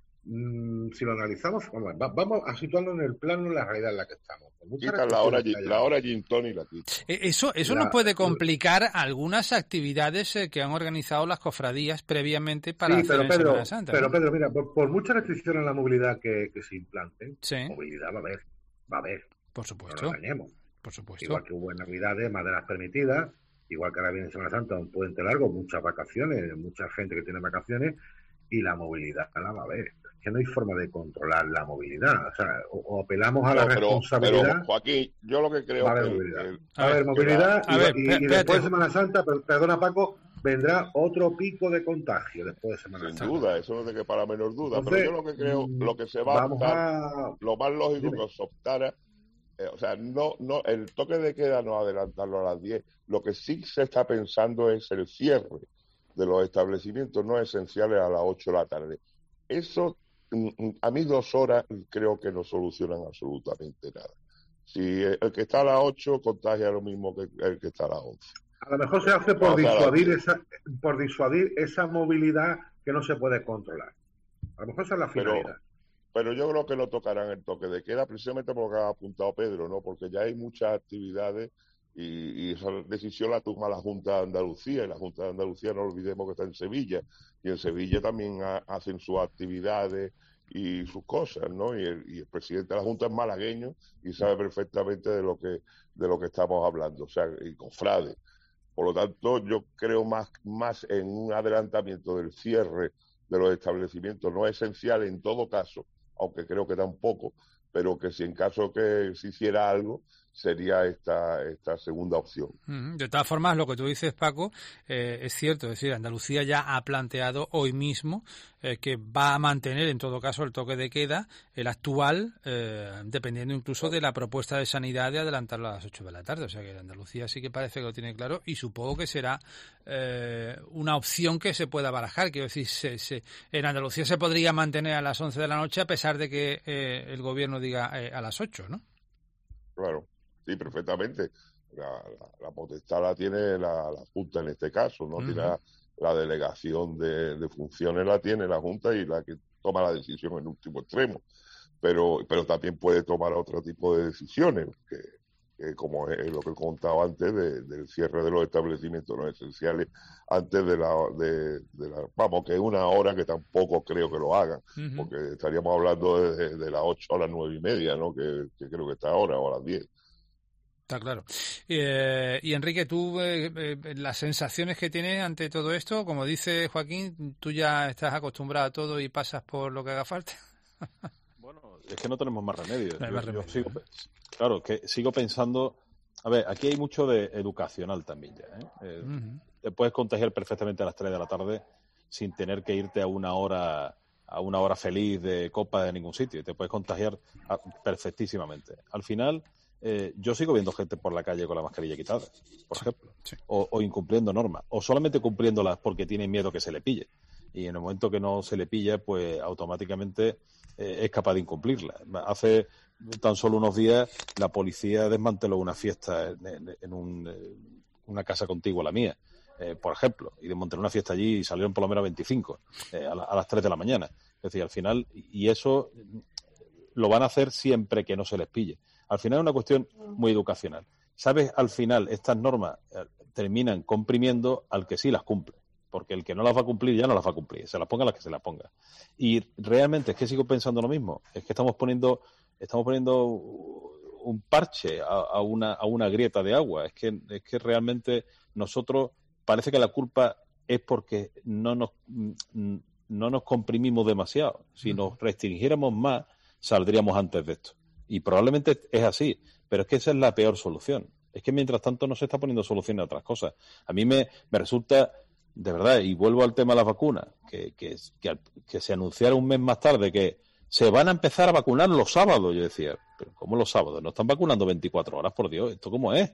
si lo analizamos, vamos a situarlo en el plano, en la realidad en la que estamos. Quita la hora gin tonic la quita. Eso nos puede complicar algunas actividades que han organizado las cofradías previamente para hacer en Semana Santa. Pero Pedro, mira, por muchas restricciones a la movilidad que se implanten, movilidad va a haber. Por supuesto. No nos engañemos. Por supuesto. Igual que hubo en Navidades, más de las permitidas, igual que ahora viene Semana Santa, un puente largo, muchas vacaciones, mucha gente que tiene vacaciones, y la movilidad la va a haber. Es que no hay forma de controlar la movilidad. O sea, o apelamos a la responsabilidad. Pero, Joaquín, yo lo que creo va a haber movilidad. Va a haber movilidad y después de Semana Santa, perdona Paco, vendrá otro pico de contagio después de Semana Santa. Sin duda, eso no te quepa la menor duda. Entonces, pero yo lo que creo, lo que se va a optar, lo más lógico que se optara, o sea, no, el toque de queda no adelantarlo a las 10. Lo que sí se está pensando es el cierre de los establecimientos no esenciales a las 8 de la tarde. Eso, a mí 2 horas creo que no solucionan absolutamente nada. Si el que está a las 8 contagia lo mismo que el que está a las 11. A lo mejor se hace por disuadir esa movilidad que no se puede controlar. A lo mejor esa es la finalidad. Pero yo creo que no tocarán el toque de queda precisamente por lo que ha apuntado Pedro, ¿no? Porque ya hay muchas actividades y esa decisión la toma la Junta de Andalucía, y la Junta de Andalucía no olvidemos que está en Sevilla, y en Sevilla también hacen sus actividades y sus cosas, ¿no? Y el presidente de la Junta es malagueño y sabe perfectamente de lo que estamos hablando, o sea, y cofrade. Por lo tanto, yo creo más en un adelantamiento del cierre de los establecimientos no esenciales en todo caso, aunque creo que tampoco, pero que si en caso que se hiciera algo, sería esta segunda opción. De todas formas, lo que tú dices, Paco, es cierto. Es decir, Andalucía ya ha planteado hoy mismo que va a mantener, en todo caso, el toque de queda, el actual, dependiendo incluso de la propuesta de Sanidad de adelantarlo a las 8 de la tarde. O sea que Andalucía sí que parece que lo tiene claro y supongo que será una opción que se pueda barajar. Quiero decir, en Andalucía se podría mantener a las 11 de la noche a pesar de que el gobierno diga a las 8, ¿no? Claro. Sí, perfectamente. La potestad la tiene la Junta en este caso, no tiene la delegación de funciones, la tiene la Junta y la que toma la decisión en último extremo. Pero también puede tomar otro tipo de decisiones, que como es lo que he contado antes del cierre de los establecimientos no esenciales antes de la vamos, que es una hora que tampoco creo que lo hagan, porque estaríamos hablando de las 8 a las 9:30, ¿no? Que creo que está ahora, o a las 10. Está claro. Y Enrique, tú, las sensaciones que tienes ante todo esto, como dice Joaquín, tú ya estás acostumbrado a todo y pasas por lo que haga falta. Bueno, es que no tenemos más remedio. No hay más remedio. Claro, que sigo pensando. A ver, aquí hay mucho de educacional también ya, ¿eh? Te puedes contagiar perfectamente a las 3 de la tarde sin tener que irte a una hora a una hora feliz de copa de ningún sitio y te puedes contagiar perfectísimamente. Al final, yo sigo viendo gente por la calle con la mascarilla quitada, por ejemplo, o incumpliendo normas, o solamente cumpliéndolas porque tienen miedo que se le pille. Y en el momento que no se le pilla, pues automáticamente es capaz de incumplirla. Hace tan solo unos días la policía desmanteló una fiesta en una casa contigua a la mía, por ejemplo, y desmanteló una fiesta allí y salieron por lo menos 25 a las 3 de la mañana. Es decir, al final, y eso lo van a hacer siempre que no se les pille. Al final es una cuestión muy educacional. ¿Sabes? Al final estas normas terminan comprimiendo al que sí las cumple. Porque el que no las va a cumplir ya no las va a cumplir, se las ponga las que se las ponga. Y realmente es que sigo pensando lo mismo, es que estamos poniendo un parche a una grieta de agua. Es que realmente nosotros parece que la culpa es porque no nos comprimimos demasiado. Si nos restringiéramos más, saldríamos antes de esto. Y probablemente es así, pero es que esa es la peor solución. Es que mientras tanto no se está poniendo solución a otras cosas. A mí me resulta... De verdad, y vuelvo al tema de las vacunas, que se anunciara un mes más tarde que se van a empezar a vacunar los sábados. Yo decía, ¿pero cómo los sábados? ¿No están vacunando 24 horas, por Dios? ¿Esto cómo es?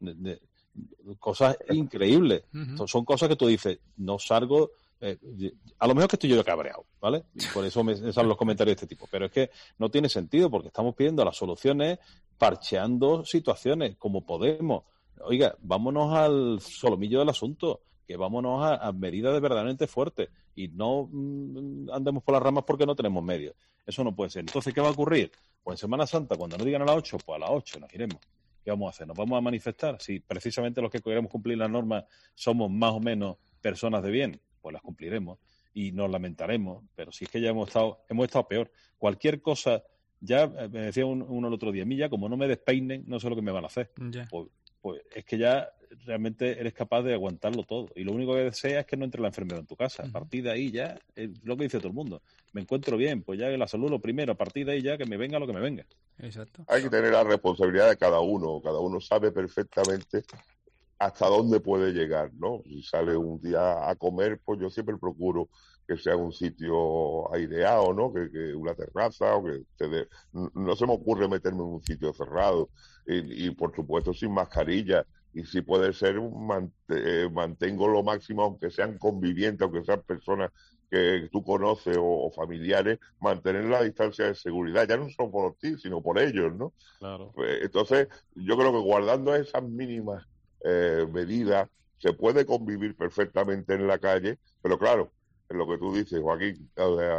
Cosas increíbles. Son cosas que tú dices, no salgo... a lo mejor que estoy yo cabreado, ¿vale? Y por eso me salen los comentarios de este tipo. Pero es que no tiene sentido, porque estamos pidiendo las soluciones parcheando situaciones como podemos. Oiga, vámonos al solomillo del asunto, que vámonos a medidas verdaderamente fuertes y no andemos por las ramas porque no tenemos medios. Eso no puede ser. Entonces, ¿qué va a ocurrir? Pues en Semana Santa, cuando nos digan a las 8, pues a las 8 nos iremos. ¿Qué vamos a hacer? ¿Nos vamos a manifestar? Si precisamente los que queremos cumplir las normas somos más o menos personas de bien, pues las cumpliremos y nos lamentaremos. Pero si es que ya hemos estado peor. Cualquier cosa, ya me decía uno el otro día, a mí ya como no me despeinen, no sé lo que me van a hacer. Pues es que ya realmente eres capaz de aguantarlo todo. Y lo único que deseas es que no entre la enfermedad en tu casa. A partir de ahí ya, es lo que dice todo el mundo. Me encuentro bien, pues ya la salud lo primero. A partir de ahí ya que me venga lo que me venga. Exacto. Hay que tener la responsabilidad de cada uno. Cada uno sabe perfectamente hasta dónde puede llegar, ¿no? Si sale un día a comer, pues yo siempre procuro que sea un sitio aireado, ¿no? Que una terraza, o que no se me ocurre meterme en un sitio cerrado y por supuesto sin mascarilla. Y si puede ser, mantengo lo máximo, aunque sean convivientes, aunque sean personas que tú conoces o familiares, mantener la distancia de seguridad, ya no solo por ti, sino por ellos, ¿no? Claro. Pues, entonces, yo creo que guardando esas mínimas medidas, se puede convivir perfectamente en la calle, pero claro, en lo que tú dices, Joaquín,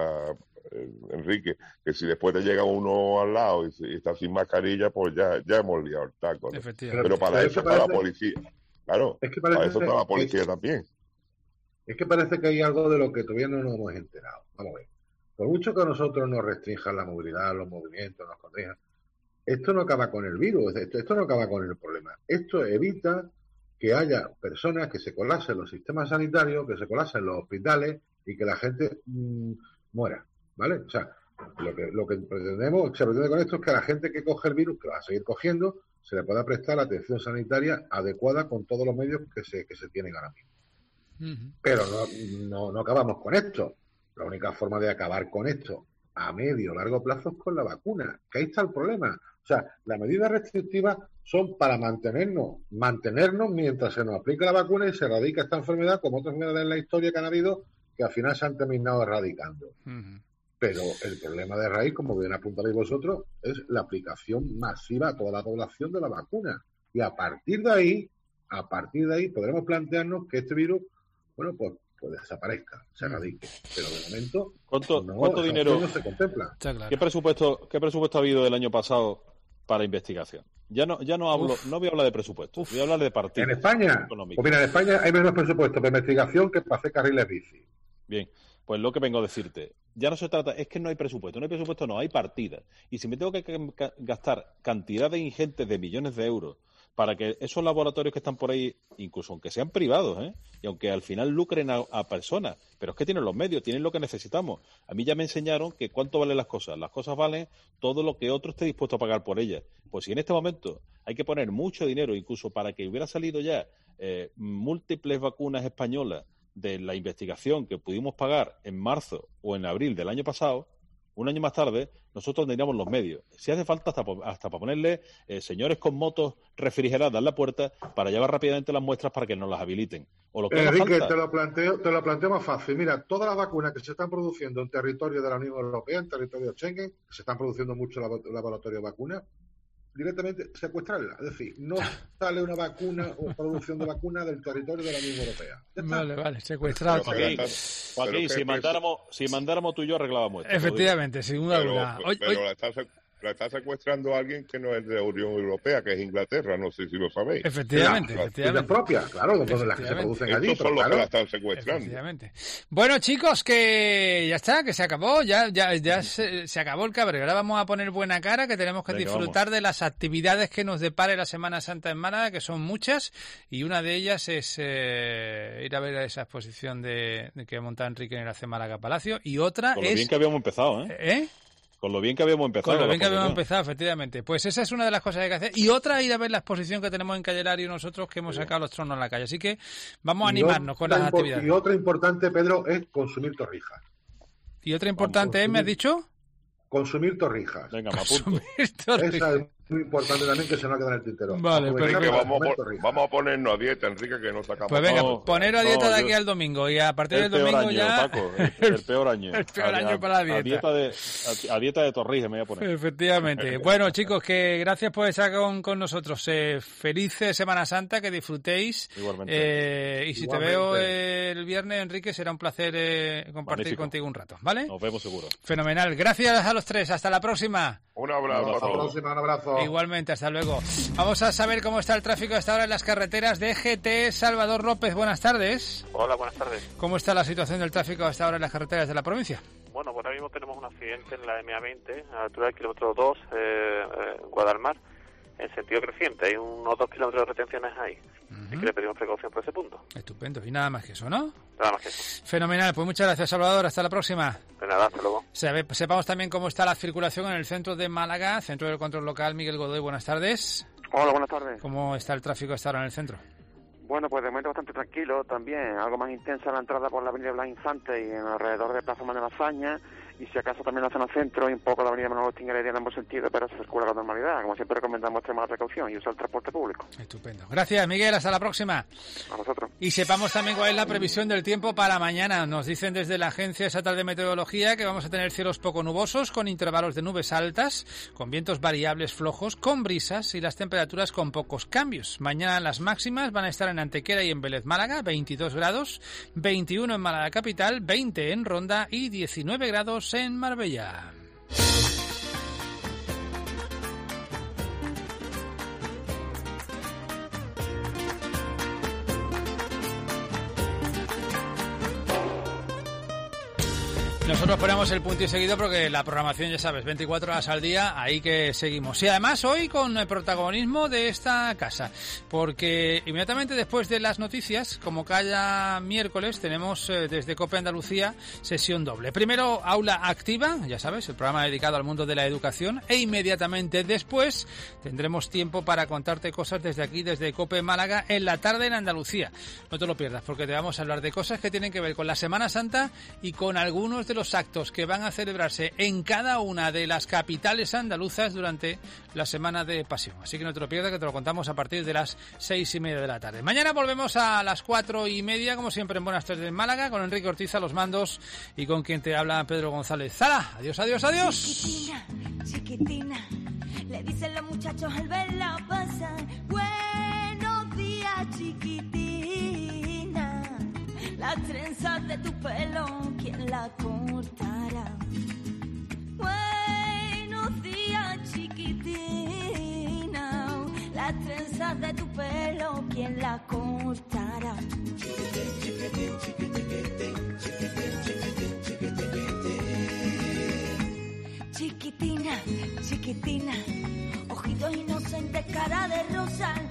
Enrique, que si después te llega uno al lado y está sin mascarilla, pues ya hemos liado el taco, ¿no? Pero para eso está la policía. Claro, para eso está la policía también. Es que parece que hay algo de lo que todavía no nos hemos enterado. Vamos a ver. Por mucho que a nosotros nos restrinjan la movilidad, los movimientos, nos corrijan, esto no acaba con el virus, esto no acaba con el problema. Esto evita que haya personas que se colapsen los sistemas sanitarios, que se colapsen los hospitales y que la gente muera, ¿vale? O sea, lo que se pretende con esto es que a la gente que coge el virus, que va a seguir cogiendo, se le pueda prestar la atención sanitaria adecuada con todos los medios que se tienen ahora mismo. Pero no acabamos con esto. La única forma de acabar con esto a medio o largo plazo es con la vacuna, que ahí está el problema. O sea, las medidas restrictivas son para mantenernos mientras se nos aplica la vacuna y se erradica esta enfermedad, como otras enfermedades en la historia que han habido, que al final se han terminado erradicando. Pero el problema de raíz, como bien apuntaréis vosotros, es la aplicación masiva a toda la población de la vacuna. Y a partir de ahí podremos plantearnos que este virus, bueno, pues desaparezca, se erradique. Pero de momento, ¿cuánto dinero no se contempla? ¿Qué presupuesto ha habido del año pasado para investigación? Ya no hablo, no voy a hablar de presupuesto, voy a hablar de partidos. ¿En España? Pues mira, en España hay menos presupuesto para investigación que para hacer carriles bici. Bien, pues lo que vengo a decirte, ya no se trata, es que no hay presupuesto, no, hay partidas. Y si me tengo que gastar cantidades ingentes de millones de euros para que esos laboratorios que están por ahí, incluso aunque sean privados, y aunque al final lucren a personas, pero es que tienen los medios, tienen lo que necesitamos. A mí ya me enseñaron que cuánto valen las cosas valen todo lo que otro esté dispuesto a pagar por ellas. Pues si en este momento hay que poner mucho dinero, incluso para que hubiera salido ya múltiples vacunas españolas de la investigación que pudimos pagar en marzo o en abril del año pasado, un año más tarde, nosotros tendríamos los medios. Si hace falta hasta para ponerle señores con motos refrigeradas en la puerta para llevar rápidamente las muestras para que nos las habiliten. O lo que Enrique, falta. te lo planteo más fácil. Mira, todas las vacunas que se están produciendo en territorio de la Unión Europea, en territorio Schengen, que se están produciendo mucho laboratorios de vacunas, directamente secuestrarla. Es decir, no sale una vacuna o producción de vacuna del territorio de la Unión Europea. Vale, secuestrado. Joaquín, si mandáramos tú y yo arreglábamos esto. Efectivamente, sin duda alguna. Pero la está secuestrando alguien que no es de la Unión Europea, que es Inglaterra, no sé si lo sabéis. Efectivamente. La propia, claro, donde las que se producen allí. Estos son los que la están secuestrando. Efectivamente. Bueno, chicos, que ya está, que se acabó, ya se acabó el cabreo. Ahora vamos a poner buena cara, que tenemos que disfrutar de las actividades que nos depare la Semana Santa en Málaga, que son muchas, y una de ellas es ir a ver esa exposición de que monta Enrique en el AC Málaga Palacio, y otra Con lo bien que habíamos empezado, ¿eh? Con lo bien que habíamos empezado. Efectivamente. Pues esa es una de las cosas que hay que hacer. Y otra, ir a ver la exposición que tenemos en Calle Lario nosotros, que hemos sacado los tronos a la calle. Así que vamos a animarnos con las actividades. Y otra importante, Pedro, es consumir torrijas. ¿Y otra importante es, me has dicho? Consumir torrijas. Venga, me apunto. Esa es muy importante también, que se nos ha quedado en el tintero. Vale, vamos a ponernos a dieta, Enrique, que no sacamos. Pues venga, poneros a dieta de aquí al domingo, y a partir del domingo ya... Paco, el peor año. El peor año para la dieta. A dieta de torrijas me voy a poner. Efectivamente. Bueno, chicos, que gracias por estar con nosotros. Feliz Semana Santa, que disfrutéis. Igualmente. Y si te veo el viernes, Enrique, será un placer compartir contigo un rato, ¿vale? Nos vemos seguro. Fenomenal. Gracias a los tres. Hasta la próxima. Un abrazo. Hasta la próxima, un abrazo. Igualmente, hasta luego. Vamos a saber cómo está el tráfico hasta ahora en las carreteras de GT. Salvador López, buenas tardes. Hola, buenas tardes. ¿Cómo está la situación del tráfico hasta ahora en las carreteras de la provincia? Bueno, pues ahora mismo tenemos un accidente en la MA20, a la altura del kilómetro 2, Guadalmar, en sentido creciente. Hay unos 2 kilómetros de retenciones ahí. Así que le pedimos precaución por ese punto. Estupendo. Y nada más que eso, ¿no? Nada más que eso. Fenomenal. Pues muchas gracias, Salvador. Hasta la próxima. De nada, hasta luego. Sepamos también cómo está la circulación en el centro de Málaga, Centro del Control Local. Miguel Godoy, buenas tardes. Hola, buenas tardes. ¿Cómo está el tráfico hasta ahora en el centro? Bueno, pues de momento bastante tranquilo también. Algo más intensa la entrada por la avenida Blas Infante y en alrededor de Plaza Manuel Azaña. Y si acaso también la zona centro y un poco la avenida Manuel Agustín Heredia en ambos sentidos, pero se circula con normalidad. Como siempre recomendamos extremar precaución y usar el transporte público. Estupendo. Gracias, Miguel. Hasta la próxima. A vosotros. Y sepamos también cuál es la previsión del tiempo para mañana. Nos dicen desde la Agencia Estatal de Meteorología que vamos a tener cielos poco nubosos, con intervalos de nubes altas, con vientos variables flojos, con brisas y las temperaturas con pocos cambios. Mañana las máximas van a estar en Antequera y en Vélez Málaga, 22 grados, 21 en Málaga Capital, 20 en Ronda y 19 grados en Marbella. Nosotros ponemos el punto y seguido porque la programación, ya sabes, 24 horas al día, ahí que seguimos. Y además hoy con el protagonismo de esta casa, porque inmediatamente después de las noticias, como cada miércoles, tenemos desde COPE Andalucía sesión doble. Primero, Aula Activa, ya sabes, el programa dedicado al mundo de la educación, e inmediatamente después tendremos tiempo para contarte cosas desde aquí, desde COPE Málaga, en la tarde en Andalucía. No te lo pierdas, porque te vamos a hablar de cosas que tienen que ver con la Semana Santa y con algunos de los actos que van a celebrarse en cada una de las capitales andaluzas durante la Semana de Pasión. Así que no te lo pierdas, que te lo contamos a partir de las 6:30 de la tarde. Mañana volvemos a las 4:30, como siempre, en Buenas Tardes en Málaga, con Enrique Ortiz a los mandos y con quien te habla Pedro González Zara. Adiós, adiós, adiós. Chiquitina, chiquitina, le dicen los muchachos al verla pasar. Buenos días, chiquitina. Las trenzas de tu pelo, ¿quién la cortará? Buenos días, chiquitina. Las trenzas de tu pelo, ¿quién la cortará? Chiquitina, chiquitina, ojitos inocentes, cara de rosal.